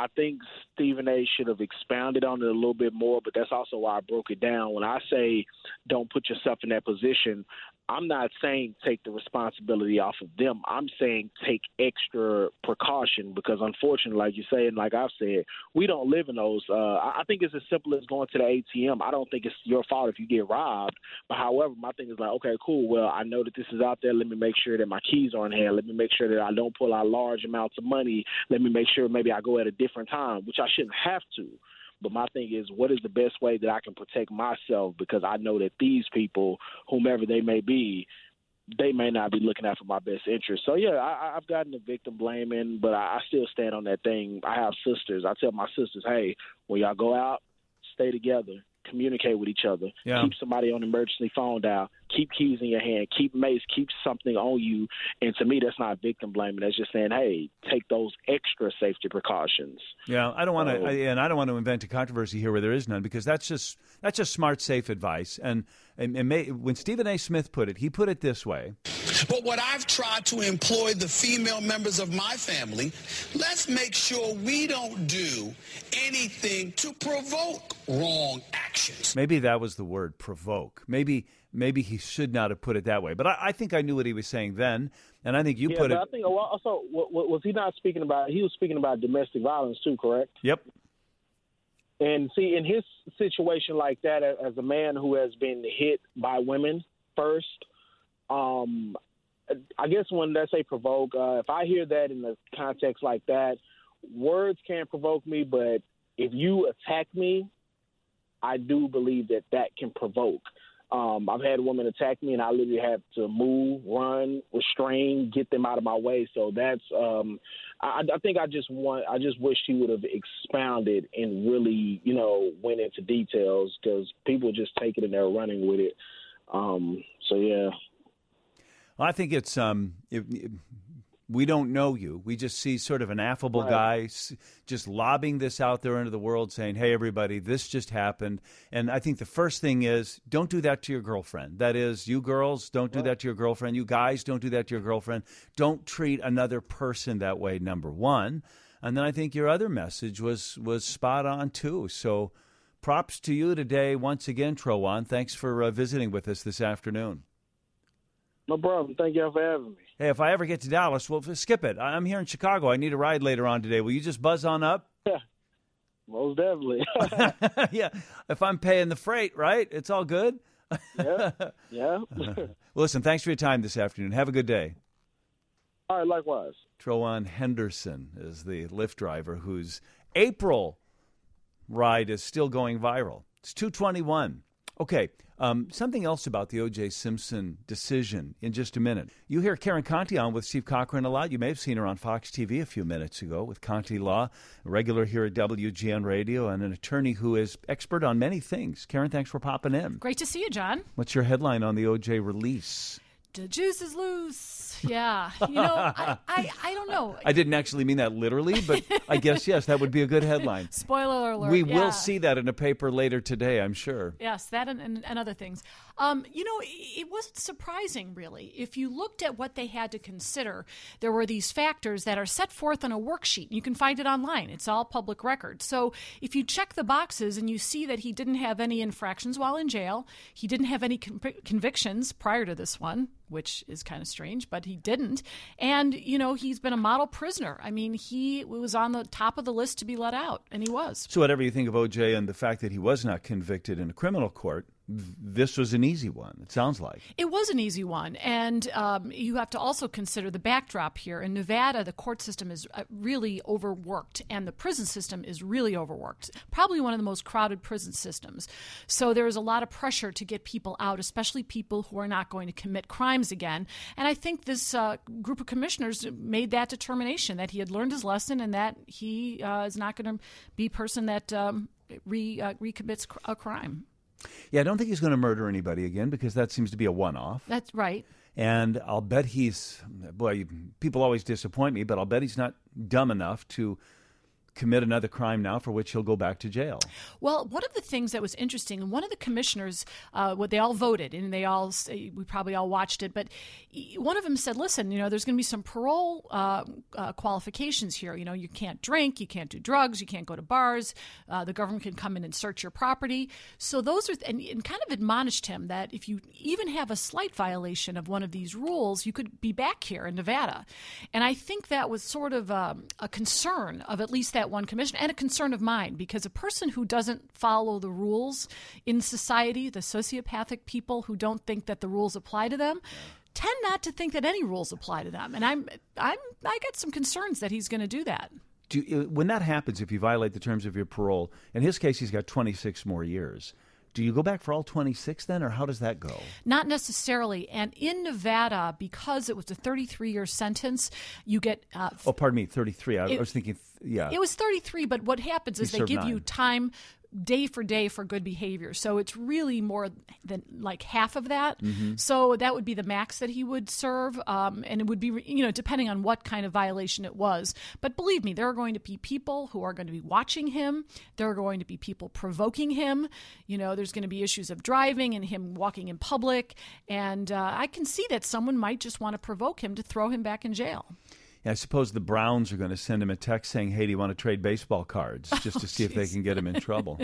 I think Stephen A. should have expounded on it a little bit more, but that's also why I broke it down. When I say don't put yourself in that position, I'm not saying take the responsibility off of them. I'm saying take extra precaution because, unfortunately, like you say and like I've said, we don't live in those. Uh, I think it's as simple as going to the A T M. I don't think it's your fault if you get robbed. But, however, my thing is like, okay, cool. Well, I know that this is out there. Let me make sure that my keys are in hand. Let me make sure that I don't pull out large amounts of money. Let me make sure maybe I go at a different time, which I shouldn't have to. But my thing is, what is the best way that I can protect myself? Because I know that these people, whomever they may be, they may not be looking out for my best interest. So, yeah, I, I've gotten the victim blaming, but I, I still stand on that thing. I have sisters. I tell my sisters, hey, when y'all go out, stay together. Communicate with each other. Yeah. Keep somebody on emergency phone dial. Keep keys in your hand. Keep mace. Keep something on you. And to me, that's not victim blaming. That's just saying, hey, take those extra safety precautions. Yeah, I don't want to, So- and I don't want to invent a controversy here where there is none, because that's just that's just smart, safe advice. And and, and may, when Stephen A. Smith put it, he put it this way. But what I've tried to employ the female members of my family, let's make sure we don't do anything to provoke wrong actions. Maybe that was the word, provoke. Maybe maybe he should not have put it that way. But I, I think I knew what he was saying then, and I think you yeah, put but it. I think also, what, what, was he not speaking about, he was speaking about domestic violence too, correct? Yep. And see, in his situation like that, as a man who has been hit by women first, um, I guess when they say provoke, uh, if I hear that in a context like that, words can't provoke me, but if you attack me, I do believe that that can provoke. Um, I've had women attack me, and I literally have to move, run, restrain, get them out of my way. So that's, um, I, I think I just want, I just wish he would have expounded and really, you know, went into details, because people just take it and they're running with it. Um, so yeah. Well, I think it's um, it, it, we don't know you. We just see sort of an affable Right. guy s- just lobbing this out there into the world, saying, "Hey, everybody, this just happened." And I think the first thing is, don't do that to your girlfriend. That is, you girls, don't do that to your girlfriend. You guys, don't do that to your girlfriend. Don't treat another person that way. Number one, and then I think your other message was was spot on too. So, props to you today once again, Trowan. Thanks for uh, visiting with us this afternoon. No problem. Thank y'all for having me. Hey, if I ever get to Dallas, well, skip it. I'm here in Chicago. I need a ride later on today. Will you just buzz on up? Yeah, most definitely. Yeah, if I'm paying the freight, right? It's all good. yeah, yeah. Listen, thanks for your time this afternoon. Have a good day. All right, likewise. Trowan Henderson is the Lyft driver whose April ride is still going viral. It's two twenty-one. Okay, um, something else about the O J. Simpson decision in just a minute. You hear Karen Conti on with Steve Cochran a lot. You may have seen her on Fox T V a few minutes ago with Conti Law, a regular here at W G N Radio, and an attorney who is expert on many things. Karen, thanks for popping in. Great to see you, John. What's your headline on the O J release? The juice is loose. Yeah. You know, I, I, I don't know. I didn't actually mean that literally, but I guess, yes, that would be a good headline. Spoiler alert. We yeah. will see that in a paper later today, I'm sure. Yes, that and, and, and other things. Um, you know, it, it wasn't surprising, really. If you looked at what they had to consider, there were these factors that are set forth on a worksheet. You can find it online. It's all public record. So if you check the boxes and you see that he didn't have any infractions while in jail, he didn't have any con- convictions prior to this one, which is kind of strange, but he didn't. And, you know, he's been a model prisoner. I mean, he was on the top of the list to be let out, and he was. So whatever you think of O J and the fact that he was not convicted in a criminal court, this was an easy one, it sounds like. It was an easy one, and um, you have to also consider the backdrop here. In Nevada, the court system is really overworked, and the prison system is really overworked. Probably one of the most crowded prison systems. So there is a lot of pressure to get people out, especially people who are not going to commit crimes again. And I think this uh, group of commissioners made that determination, that he had learned his lesson and that he uh, is not going to be a person that um, re, uh, recommits a crime. Yeah, I don't think he's going to murder anybody again because that seems to be a one-off. That's right. And I'll bet he's, boy, people always disappoint me, but I'll bet he's not dumb enough to commit another crime now for which he'll go back to jail. Well, one of the things that was interesting, one of the commissioners, uh, what they all voted, and they all, we probably all watched it, but one of them said, listen, you know, there's going to be some parole uh, uh, qualifications here. You know, you can't drink, you can't do drugs, you can't go to bars, uh, the government can come in and search your property. So those are, and, and kind of admonished him that if you even have a slight violation of one of these rules, you could be back here in Nevada. And I think that was sort of um, a concern of at least that one commissioner, and a concern of mine, because a person who doesn't follow the rules in society, the sociopathic people who don't think that the rules apply to them, tend not to think that any rules apply to them. And I'm, I'm, I got some concerns that he's going to do that. Do you, when that happens, if you violate the terms of your parole, in his case, he's got twenty-six more years. Do you go back for all twenty-six then, or how does that go? Not necessarily. And in Nevada, because it was a thirty-three-year sentence, you get... Uh, oh, pardon me, thirty-three. I, it, I was thinking, yeah. It was thirty-three, but what happens is He they give served you nine. time day for day for good behavior. So it's really more than like half of that. Mm-hmm. So that would be the max that he would serve. Um, and it would be, you know, depending on what kind of violation it was. But believe me, there are going to be people who are going to be watching him. There are going to be people provoking him. You know, there's going to be issues of driving and him walking in public. And uh, I can see that someone might just want to provoke him to throw him back in jail. Yeah, I suppose the Browns are going to send him a text saying, hey, do you want to trade baseball cards? Just to Oh, see if they geez. can get him in trouble.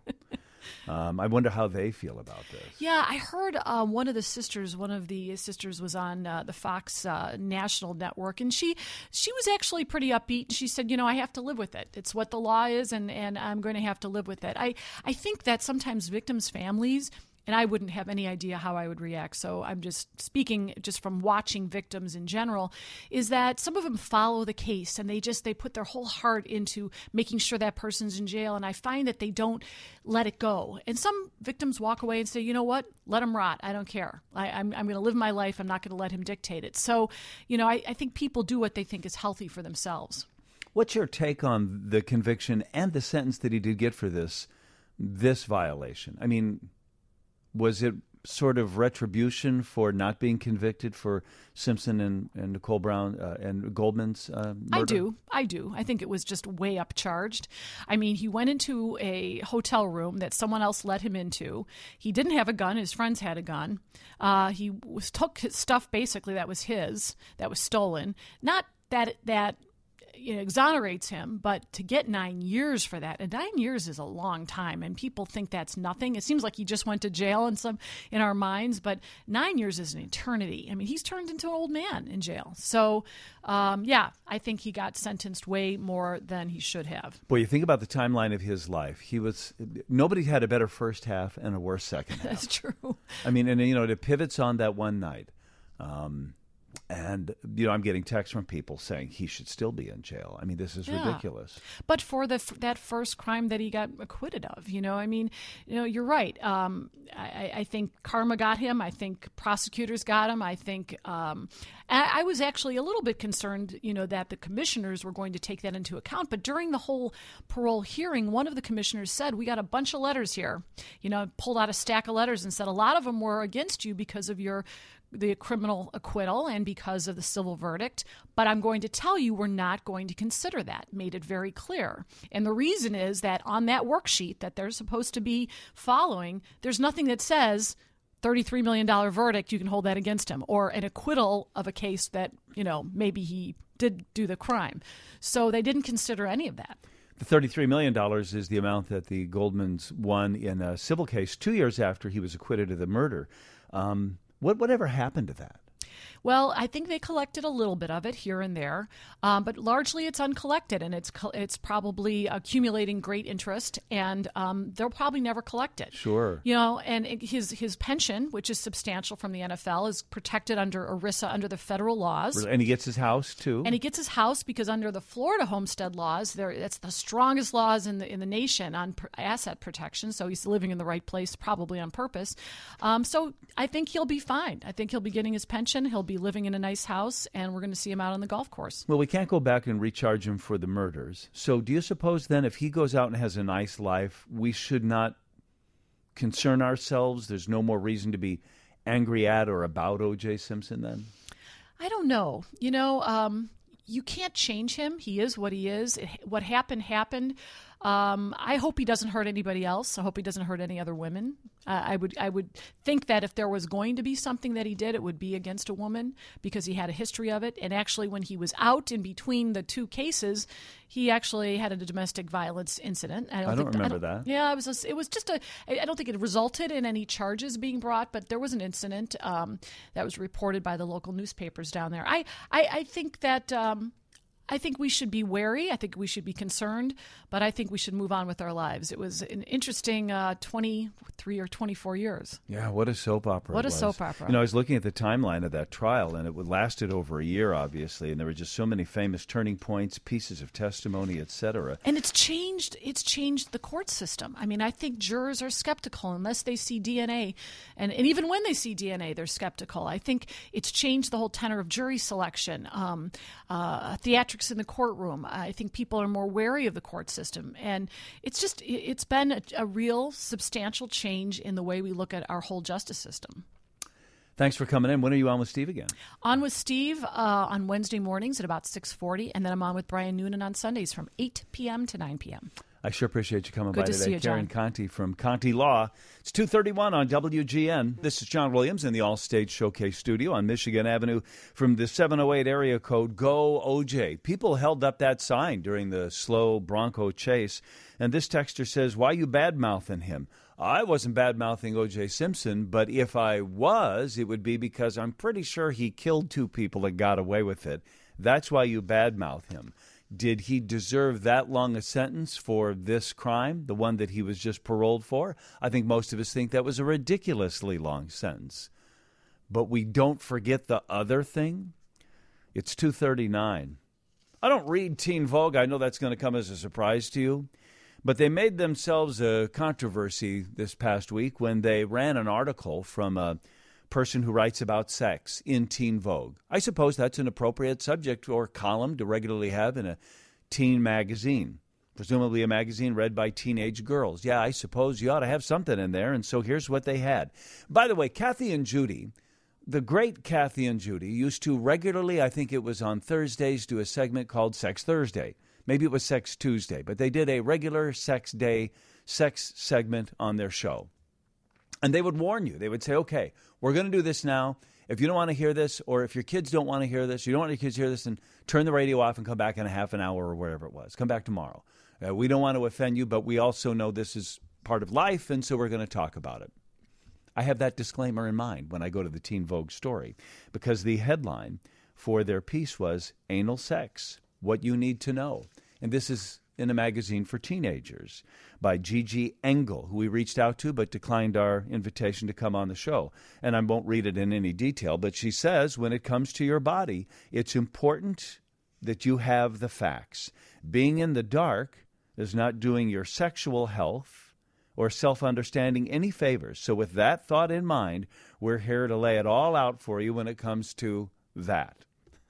um, I wonder how they feel about this. Yeah, I heard uh, one of the sisters, one of the sisters was on uh, the Fox uh, National Network, and she she was actually pretty upbeat. She said, you know, I have to live with it. It's what the law is, and, and I'm going to have to live with it. I, I think that sometimes victims' families, and I wouldn't have any idea how I would react, so I'm just speaking just from watching victims in general, is that some of them follow the case and they just they put their whole heart into making sure that person's in jail, and I find that they don't let it go. And some victims walk away and say, you know what, let him rot. I don't care. I, I'm, I'm going to live my life. I'm not going to let him dictate it. So, you know, I, I think people do what they think is healthy for themselves. What's your take on the conviction and the sentence that he did get for this this violation? I mean, was it sort of retribution for not being convicted for Simpson and, and Nicole Brown uh, and Goldman's uh, murder? I do. I do. I think it was just way upcharged. I mean, he went into a hotel room that someone else let him into. He didn't have a gun. His friends had a gun. Uh, he was took his stuff basically that was his, that was stolen. Not that that you know, exonerates him, but to get nine years for that, and nine years is a long time, and people think that's nothing. It seems like he just went to jail in some in our minds, but nine years is an eternity. I mean, he's turned into an old man in jail. So, um, yeah, I think he got sentenced way more than he should have. Boy, you think about the timeline of his life. He was nobody had a better first half and a worse second half. That's true. I mean, and you know, it pivots on that one night. Um, And, you know, I'm getting texts from people saying he should still be in jail. I mean, this is Yeah. ridiculous. But for the that first crime that he got acquitted of, you know, I mean, you know, you're right. Um, I, I think karma got him. I think prosecutors got him. I think um, I, I was actually a little bit concerned, you know, that the commissioners were going to take that into account. But during the whole parole hearing, one of the commissioners said, we got a bunch of letters here, you know, pulled out a stack of letters and said a lot of them were against you because of your the criminal acquittal and because of the civil verdict, but I'm going to tell you we're not going to consider that. Made it very clear. And the reason is that on that worksheet that they're supposed to be following, there's nothing that says thirty-three million dollars verdict, you can hold that against him, or an acquittal of a case that, you know, maybe he did do the crime. So they didn't consider any of that. The thirty-three million dollars is the amount that the Goldmans won in a civil case two years after he was acquitted of the murder. Um, What whatever happened to that? Well, I think they collected a little bit of it here and there, um, but largely it's uncollected, and it's co- it's probably accumulating great interest, and um, they'll probably never collect it. Sure. You know, and it, his his pension, which is substantial from the N F L, is protected under ERISA, under the federal laws. And he gets his house too. And he gets his house because under the Florida homestead laws, there that's the strongest laws in the in the nation on pr- asset protection. So he's living in the right place, probably on purpose. Um, so I think he'll be fine. I think he'll be getting his pension. He'll be living in a nice house, and we're going to see him out on the golf course. Well, we can't go back and recharge him for the murders. So do you suppose then if he goes out and has a nice life, we should not concern ourselves? There's no more reason to be angry at or about O J. Simpson then? I don't know. You know, um, you can't change him. He is what he is. It, what happened, happened. Um, I hope he doesn't hurt anybody else. I hope he doesn't hurt any other women. Uh, I would I would think that if there was going to be something that he did, it would be against a woman because he had a history of it. And actually, when he was out in between the two cases, he actually had a domestic violence incident. I don't, I don't think, remember I don't, that. Yeah, it was a, it was just a. I don't think it resulted in any charges being brought, but there was an incident um, that was reported by the local newspapers down there. I I, I think that. Um, I think we should be wary. I think we should be concerned, but I think we should move on with our lives. It was an interesting uh, twenty-three or twenty-four years. Yeah, what a soap opera. What it a was. soap opera. You know, I was looking at the timeline of that trial, and it lasted over a year, obviously, and there were just so many famous turning points, pieces of testimony, et cetera. And it's changed. It's changed the court system. I mean, I think jurors are skeptical unless they see D N A, and, and even when they see D N A, they're skeptical. I think it's changed the whole tenor of jury selection, um, uh, theatrics in the courtroom. I think people are more wary of the court system, and it's just it's been a, a real substantial change in the way we look at our whole justice system. Thanks for coming in. When are you on with Steve again? On with Steve uh, on Wednesday mornings at about six forty, and then I'm on with Brian Noonan on Sundays from eight p.m. to nine p.m. I sure appreciate you coming Good by to today. see you, Karen John. Conti from Conti Law. It's two thirty-one on W G N. This is John Williams in the All-State Showcase studio on Michigan Avenue from the seven oh eight area code Go O J. People held up that sign during the slow Bronco chase, and this texter says, why you bad-mouthing him? I wasn't bad-mouthing O J. Simpson, but if I was, it would be because I'm pretty sure he killed two people and got away with it. That's why you bad-mouth him. Did he deserve that long a sentence for this crime, the one that he was just paroled for? I think most of us think that was a ridiculously long sentence. But we don't forget the other thing. It's two thirty-nine. I don't read Teen Vogue. I know that's going to come as a surprise to you. But they made themselves a controversy this past week when they ran an article from a person who writes about sex in Teen Vogue. I suppose that's an appropriate subject or column to regularly have in a teen magazine, presumably a magazine read by teenage girls. Yeah, I suppose you ought to have something in there, and so here's what they had. By the way, Kathy and Judy, the great Kathy and Judy, used to regularly, I think it was on Thursdays, do a segment called Sex Thursday. Maybe it was Sex Tuesday, but they did a regular Sex Day sex segment on their show. And they would warn you. They would say, okay, we're going to do this now. If you don't want to hear this, or if your kids don't want to hear this, you don't want your kids to hear this, then turn the radio off and come back in a half an hour or whatever it was. Come back tomorrow. Uh, we don't want to offend you, but we also know this is part of life, and so we're going to talk about it. I have that disclaimer in mind when I go to the Teen Vogue story, because the headline for their piece was Anal Sex, What You Need to Know. And this is in a magazine for teenagers by Gigi Engel, who we reached out to but declined our invitation to come on the show. And I won't read it in any detail, but she says when it comes to your body, it's important that you have the facts. Being in the dark is not doing your sexual health or self-understanding any favors. So with that thought in mind, we're here to lay it all out for you when it comes to that.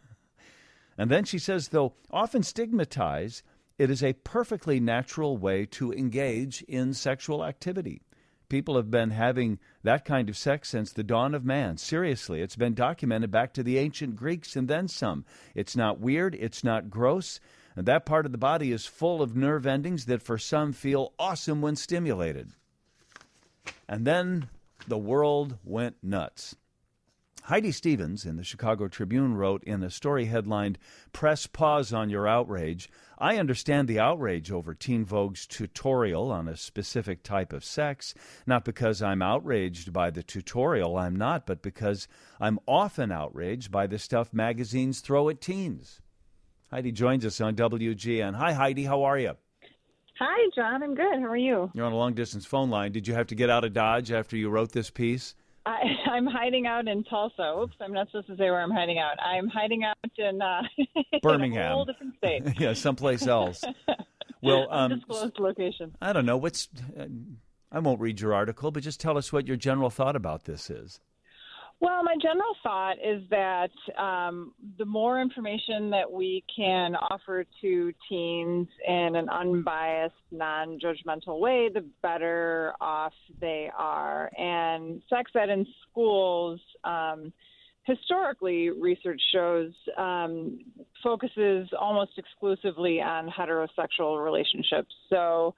And then she says, though often stigmatized, it is a perfectly natural way to engage in sexual activity. People have been having that kind of sex since the dawn of man. Seriously, it's been documented back to the ancient Greeks and then some. It's not weird. It's not gross. And that part of the body is full of nerve endings that for some feel awesome when stimulated. And then the world went nuts. Heidi Stevens in the Chicago Tribune wrote in a story headlined, Press Pause on Your Outrage, I understand the outrage over Teen Vogue's tutorial on a specific type of sex, not because I'm outraged by the tutorial, I'm not, but because I'm often outraged by the stuff magazines throw at teens. Heidi joins us on W G N. Hi, Heidi, how are you? Hi, John, I'm good. How are you? You're on a long-distance phone line. Did you have to get out of Dodge after you wrote this piece? I, I'm hiding out in Tulsa. Oops, I'm not supposed to say where I'm hiding out. I'm hiding out in, uh, Birmingham. in a whole different state. Yeah, someplace else. Well, um, undisclosed location. I don't know. What's? Uh, I won't read your article, but just tell us what your general thought about this is. Well, my general thought is that um, the more information that we can offer to teens in an unbiased, non-judgmental way, the better off they are. And sex ed in schools um, historically, research shows um, focuses almost exclusively on heterosexual relationships. So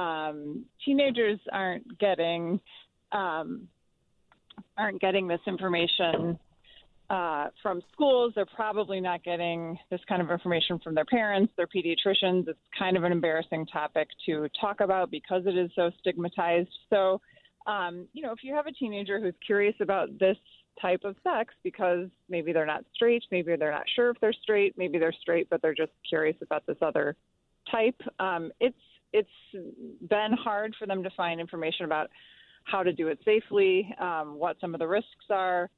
um, teenagers aren't getting um, aren't getting this information uh, from schools. They're probably not getting this kind of information from their parents, their pediatricians. It's kind of an embarrassing topic to talk about because it is so stigmatized. So, um, you know, if you have a teenager who's curious about this type of sex because maybe they're not straight, maybe they're not sure if they're straight, maybe they're straight, but they're just curious about this other type, um, it's it's been hard for them to find information about how to do it safely, um, what some of the risks are,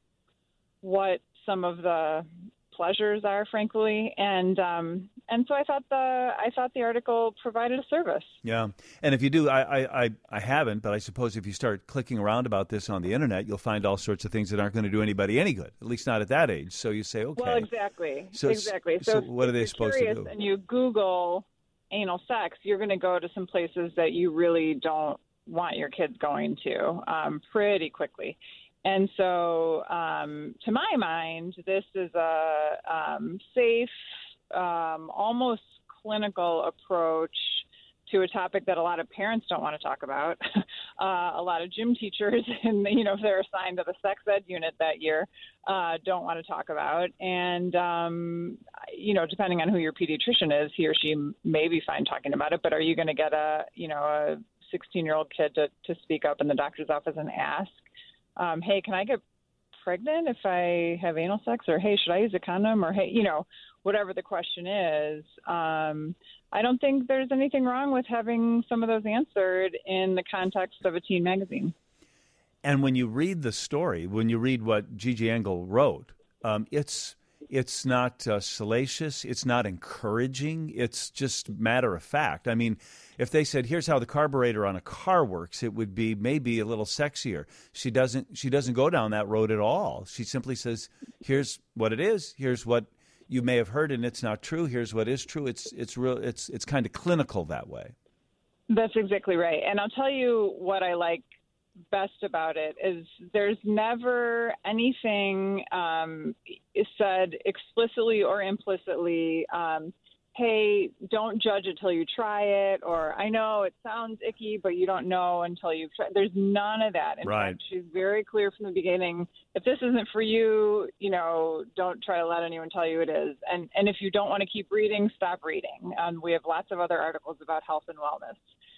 what some of the pleasures are, frankly, and um, and so I thought the I thought the article provided a service. Yeah, and if you do, I, I, I haven't, but I suppose if you start clicking around about this on the internet, you'll find all sorts of things that aren't going to do anybody any good, at least not at that age. So you say, okay. Well, exactly, so, exactly. So, So, so what are they you're supposed curious to do? And you Google anal sex, you're going to go to some places that you really don't want your kids going to um, pretty quickly. And so, um, to my mind, this is a um, safe, um, almost clinical approach to a topic that a lot of parents don't want to talk about. uh, a lot of gym teachers, and you know, if they're assigned to the sex ed unit that year, uh, don't want to talk about. And um, you know, depending on who your pediatrician is, he or she may be fine talking about it. But are you going to get a you know a sixteen-year-old kid to, to speak up in the doctor's office and ask? Um, hey, can I get pregnant if I have anal sex? Or, hey, should I use a condom? Or, hey, you know, whatever the question is. Um, I don't think there's anything wrong with having some of those answered in the context of a teen magazine. And when you read the story, when you read what Gigi Engle wrote, um, it's it's not uh, salacious. It's not encouraging. It's just matter of fact. I mean, if they said, here's how the carburetor on a car works, it would be maybe a little sexier. She doesn't she doesn't go down that road at all. She simply says, here's what it is. Here's what you may have heard, and it's not true. Here's what is true. It's it's real. It's it's kind of clinical that way. That's exactly right. And I'll tell you what I like best about it is there's never anything um, said explicitly or implicitly, um, hey, don't judge it till you try it, or I know it sounds icky, but you don't know until you've tried. There's none of that. In right. fact, she's very clear from the beginning, if this isn't for you, you know, don't try to let anyone tell you it is. And, and if you don't want to keep reading, stop reading. Um, we have lots of other articles about health and wellness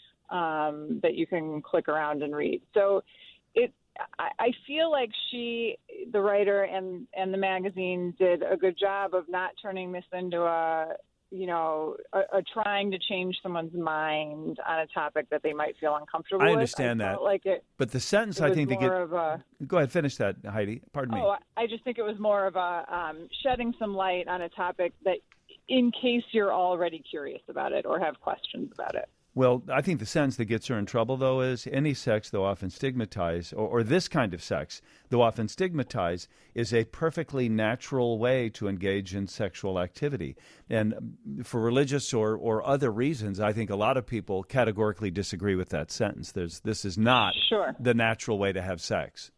um, that you can click around and read. So it, I, I feel like she, the writer and, and the magazine did a good job of not turning this into a, you know, a, a trying to change someone's mind on a topic that they might feel uncomfortable with. I understand I that. Like it, but the sentence, it I was think, to more get. Of a, go ahead, finish that, Heidi. Pardon me. Oh, I just think it was more of a um, shedding some light on a topic that, in case you're already curious about it or have questions about it. Well, I think the sentence that gets her in trouble, though, is any sex, though often stigmatized, or, or this kind of sex, though often stigmatized, is a perfectly natural way to engage in sexual activity. And for religious or, or other reasons, I think a lot of people categorically disagree with that sentence. There's, this is not sure. the natural way to have sex.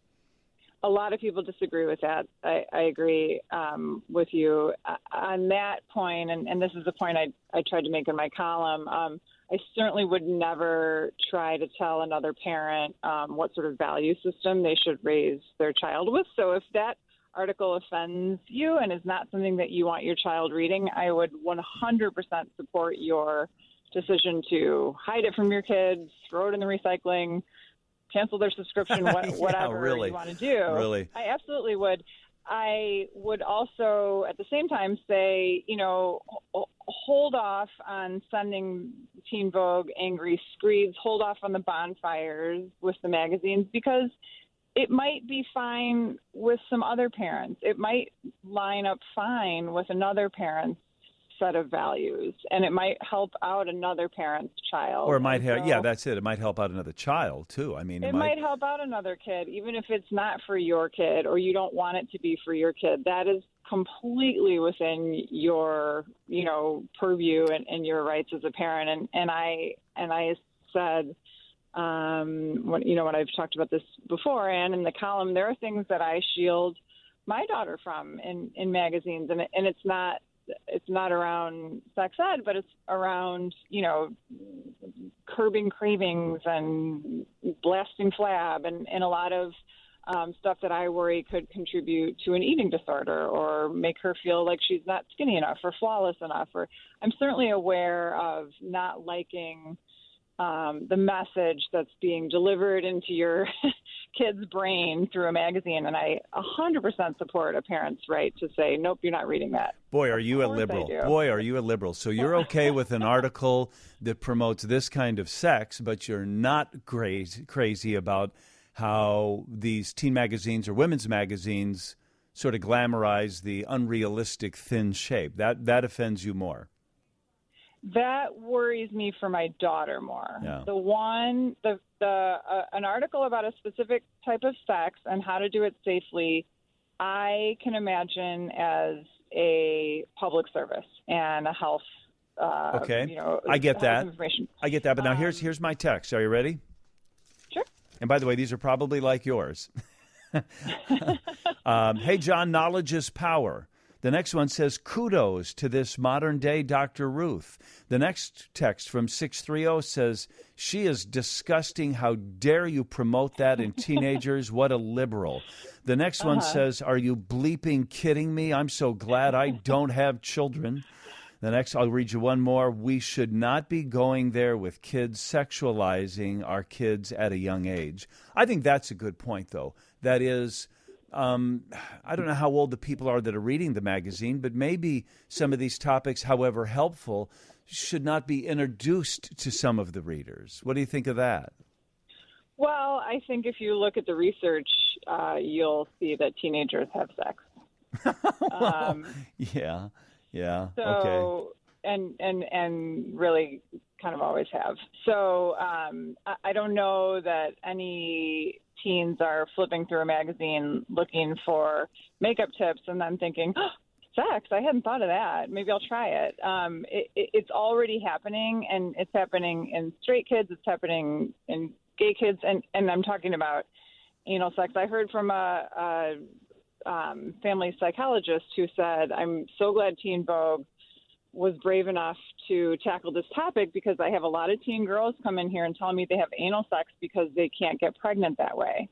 A lot of people disagree with that. I, I agree um, with you uh, on that point, and, and this is the point I, I tried to make in my column. Um, I certainly would never try to tell another parent um, what sort of value system they should raise their child with. So if that article offends you and is not something that you want your child reading, I would one hundred percent support your decision to hide it from your kids, throw it in the recycling, cancel their subscription, what, yeah, whatever really. you want to do. Really. I absolutely would. I would also, at the same time, say, you know, hold off on sending Teen Vogue angry screeds, hold off on the bonfires with the magazines, because it might be fine with some other parents. It might line up fine with another parent's set of values, and it might help out another parent's child. Or it might help, so, yeah, that's it. It might help out another child, too. I mean, it, it might, might help out another kid, even if it's not for your kid or you don't want it to be for your kid. That is completely within your, you know, purview and, and your rights as a parent. And, and I, and I said, um, when, you know, when I've talked about this before, and in the column, there are things that I shield my daughter from in, in magazines, and and it's not it's not around sex ed, but it's around, you know, curbing cravings and blasting flab and, and a lot of um, stuff that I worry could contribute to an eating disorder or make her feel like she's not skinny enough or flawless enough. Or I'm certainly aware of not liking um, the message that's being delivered into your kid's brain through a magazine. And I one hundred percent support a parent's right to say, nope, you're not reading that. Boy, are you a liberal. Boy, are you a liberal. So you're okay with an article that promotes this kind of sex, but you're not crazy, crazy about how these teen magazines or women's magazines sort of glamorize the unrealistic thin shape. That that offends you more. That worries me for my daughter more. Yeah. The one, the the uh, an article about a specific type of sex and how to do it safely, I can imagine as a public service and a health. Uh, okay, you know, I get that. Information. I get that. But now um, here's here's my text. Are you ready? Sure. And by the way, these are probably like yours. um, hey, John, knowledge is power. The next one says, kudos to this modern-day Doctor Ruth. The next text from six three zero says, she is disgusting. How dare you promote that in teenagers? What a liberal. The next uh-huh. one says, are you bleeping kidding me? I'm so glad I don't have children. The next, I'll read you one more. We should not be going there with kids, sexualizing our kids at a young age. I think that's a good point, though. That is... Um, I don't know how old the people are that are reading the magazine, but maybe some of these topics, however helpful, should not be introduced to some of the readers. What do you think of that? Well, I think if you look at the research, uh, you'll see that teenagers have sex. um, yeah, yeah, so, okay. And, and, and really kind of always have. So um, I, I don't know that any teens are flipping through a magazine looking for makeup tips and then thinking, oh, sex, I hadn't thought of that. Maybe I'll try it. Um, it, it. It's already happening, and it's happening in straight kids. It's happening in gay kids, and, and I'm talking about anal sex. I heard from a, a um, family psychologist who said, I'm so glad Teen Vogue was brave enough to tackle this topic because I have a lot of teen girls come in here and tell me they have anal sex because they can't get pregnant that way.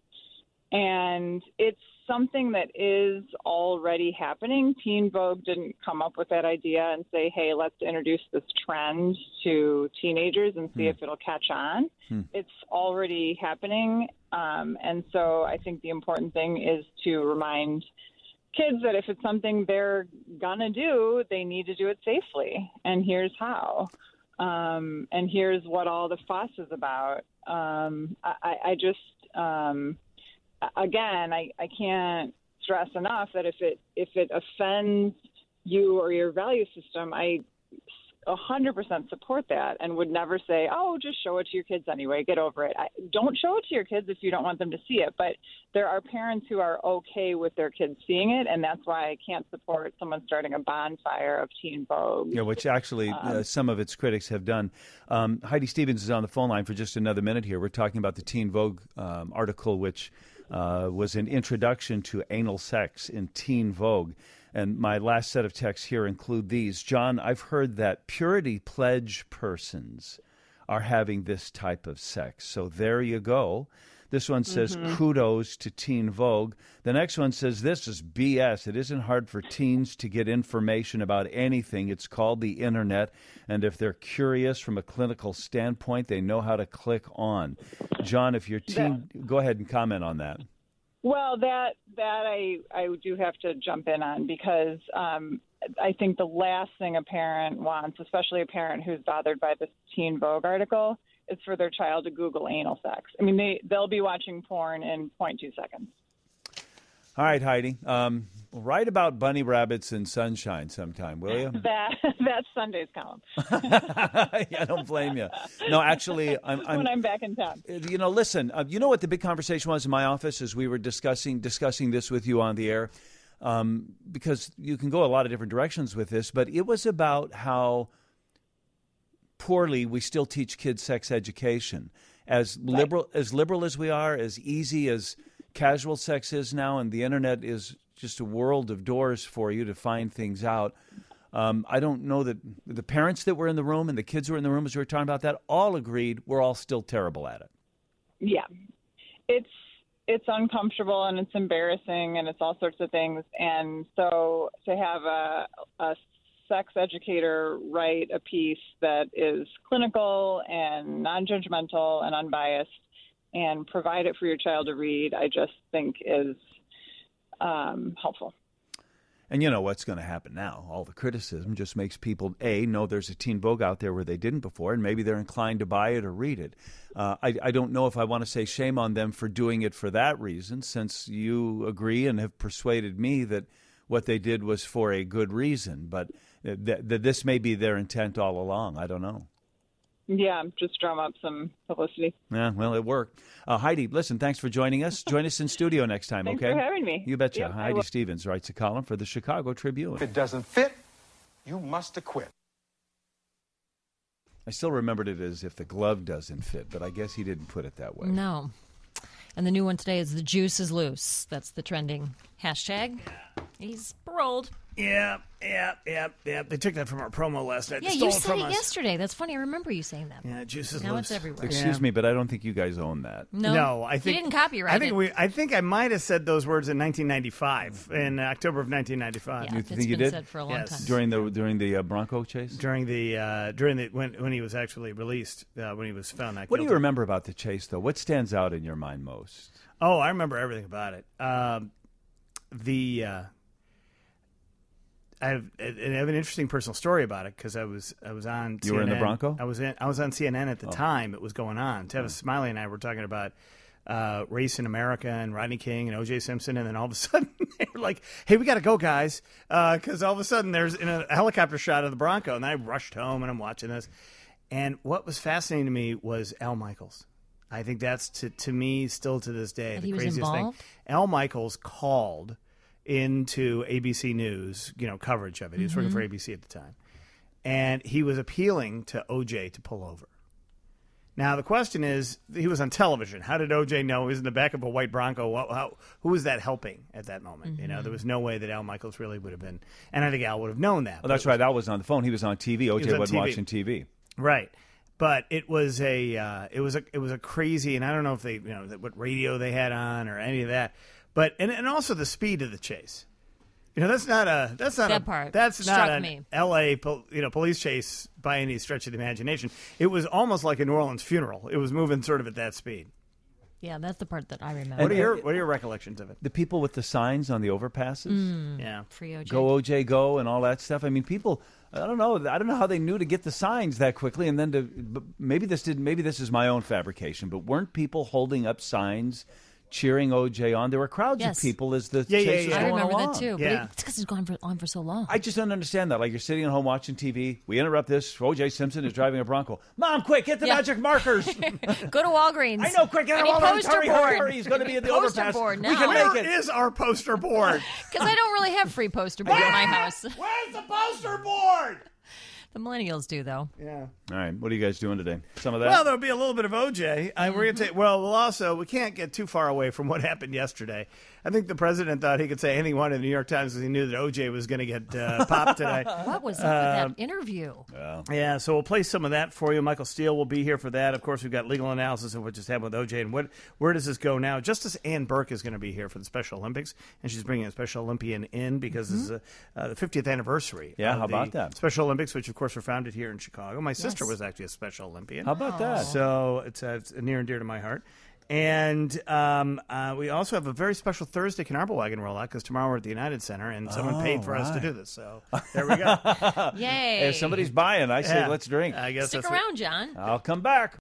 And it's something that is already happening. Teen Vogue didn't come up with that idea and say, hey, let's introduce this trend to teenagers and see hmm. if it'll catch on. Hmm. It's already happening. Um, and so I think the important thing is to remind kids that if it's something they're gonna do, they need to do it safely. And here's how. Um, and here's what all the fuss is about. Um, I, I just, um, again, I, I can't stress enough that if it if it offends you or your value system, I one hundred percent support that and would never say, oh, just show it to your kids anyway, get over it. I, don't show it to your kids if you don't want them to see it. But there are parents who are okay with their kids seeing it, and that's why I can't support someone starting a bonfire of Teen Vogue. Yeah, which actually um, uh, some of its critics have done. Um, Heidi Stevens is on the phone line for just another minute here. We're talking about the Teen Vogue um, article, which uh, was an introduction to anal sex in Teen Vogue. And my last set of texts here include these. John, I've heard that Purity Pledge persons are having this type of sex. So there you go. This one says, mm-hmm. kudos to Teen Vogue. The next one says, this is B S. It isn't hard for teens to get information about anything. It's called the Internet. And if they're curious from a clinical standpoint, they know how to click on. John, if your teen, that- go ahead and comment on that. Well, that that I, I do have to jump in on because um, I think the last thing a parent wants, especially a parent who's bothered by this Teen Vogue article, is for their child to Google anal sex. I mean, they, they'll be watching porn in zero point two seconds. All right, Heidi. Um, write about bunny rabbits and sunshine sometime, will you? That That's Sunday's column. Yeah, I don't blame you. No, actually, I'm, I'm when I'm back in town. You know, listen. Uh, you know what the big conversation was in my office as we were discussing discussing this with you on the air, um, because you can go a lot of different directions with this, but it was about how poorly we still teach kids sex education. As liberal right. as liberal as we are, as easy as casual sex is now, and the Internet is just a world of doors for you to find things out. Um, I don't know that the parents that were in the room and the kids who were in the room as we were talking about that all agreed we're all still terrible at it. Yeah. It's it's uncomfortable and it's embarrassing and it's all sorts of things. And so to have a, a sex educator write a piece that is clinical and non-judgmental and unbiased and provide it for your child to read, I just think is um, helpful. And you know what's going to happen now. All the criticism just makes people, A, know there's a teen book out there where they didn't before, and maybe they're inclined to buy it or read it. Uh, I, I don't know if I want to say shame on them for doing it for that reason, since you agree and have persuaded me that what they did was for a good reason. But th- th- this may be their intent all along. I don't know. Yeah, just drum up some publicity. Yeah, well, it worked. Uh, Heidi, listen, thanks for joining us. Join us in studio next time, Thanks okay? for having me. You betcha. Yep, I Heidi will. Stevens writes a column for the Chicago Tribune. If it doesn't fit, you must acquit. I still remembered it as if the glove doesn't fit, but I guess he didn't put it that way. No. And the new one today is the juice is loose. That's the trending hashtag. He's paroled. Yeah, yeah, yeah, yeah. They took that from our promo last night. Yeah, They you stole said from it us. yesterday. That's funny. I remember you saying that. Yeah, juice is now loose. it's everywhere. Excuse Yeah. me, but I don't think you guys own that. No, No, I think you didn't copyright I think it. we. I think I might have said those words in nineteen ninety-five, in October of nineteen ninety-five. Yeah, You it's think you been did? said for a long Yes. time. During the during the uh, Bronco chase? During the uh, during the when when he was actually released, uh, when he was found not What do you guilty. remember about the chase, though? What stands out in your mind most? Oh, I remember everything about it. Um, the uh, I have, I have an interesting personal story about it because I was I was on. You were in the C N N. Bronco? I was in I was on C N N at the Oh. time it was going on. Tavis Smiley and I were talking about uh, race in America and Rodney King and O J Simpson, and then all of a sudden they were like, "Hey, we got to go, guys!" Because all of a sudden there's in a helicopter shot of the Bronco, and I rushed home and I'm watching this. And what was fascinating to me was Al Michaels. I think that's to to me still to this day That the he was craziest thing. involved? Al Michaels called into A B C News, you know, coverage of it. He was working Mhm. for A B C at the time. And he was appealing to O J to pull over. Now, the question is, he was on television. How did O J know he was in the back of a white Bronco? How, how, who was that helping at that moment? You know, there was no way that Al Michaels really would have been. And I think Al would have known that. Oh, that's right. Al was on the phone. He was on T V. O was J on wasn't T V. watching T V. Right. But it was a uh, it was a it was a crazy, and I don't know if they, you know, what radio they had on or any of that. But and, and also the speed of the chase. You know, that's not a that's not That a part that's not struck an me. L A pol- you know police chase by any stretch of the imagination. It was almost like a New Orleans funeral. It was moving sort of at that speed. Yeah, that's the part that I remember. What are your what are your recollections of it? The people with the signs on the overpasses? Mm, Yeah. Free O J. Go O J, go, and all that stuff. I mean, people. I don't know. I don't know how they knew to get the signs that quickly, and then to. But maybe this did. Maybe this is my own fabrication. But weren't people holding up signs, cheering O J on? There were crowds Yes. of people as the Yeah, yeah, chase was yeah. I going remember along. that too. Yeah. But it's because it's gone for, on for so long. I just don't understand that. Like, you're sitting at home watching T V. We interrupt this. O J Simpson is driving a Bronco. Mom, quick, get the Yeah. magic markers. Go to Walgreens. I know, quick, get Any all those. poster Hurry, board. hurry, hurry. He's going to be at the Poster overpass. board We now. can Where make it. is our poster board? Because I don't really have free poster board at my house. Where's the poster board? The millennials do, though. Yeah. All right. What are you guys doing today? Some of that? Well, there'll be a little bit of O J. I, we're going to take. Well, we'll also we can't get too far away from what happened yesterday. I think the president thought he could say anything he wanted in the New York Times because he knew that O J was going to get uh, popped today. What was up Um, with that interview? Well, Yeah, so we'll play some of that for you. Michael Steele will be here for that. Of course, we've got legal analysis of what just happened with O J and what where does this go now. Justice Ann Burke is going to be here for the Special Olympics, and she's bringing a Special Olympian in because this is a, uh, the fiftieth anniversary. Yeah, of how the about that? Special Olympics, which of course were founded here in Chicago. My sister Yes. was actually a Special Olympian. how about that? So it's, uh, it's near and dear to my heart. And um, uh, we also have a very special Thursday Canarble Wagon rollout because tomorrow we're at the United Center, and someone Oh, paid for us to right. do this. So there we go. Yay. If somebody's buying, I say Yeah. let's drink. I guess Stick that's what- around, John. I'll come back.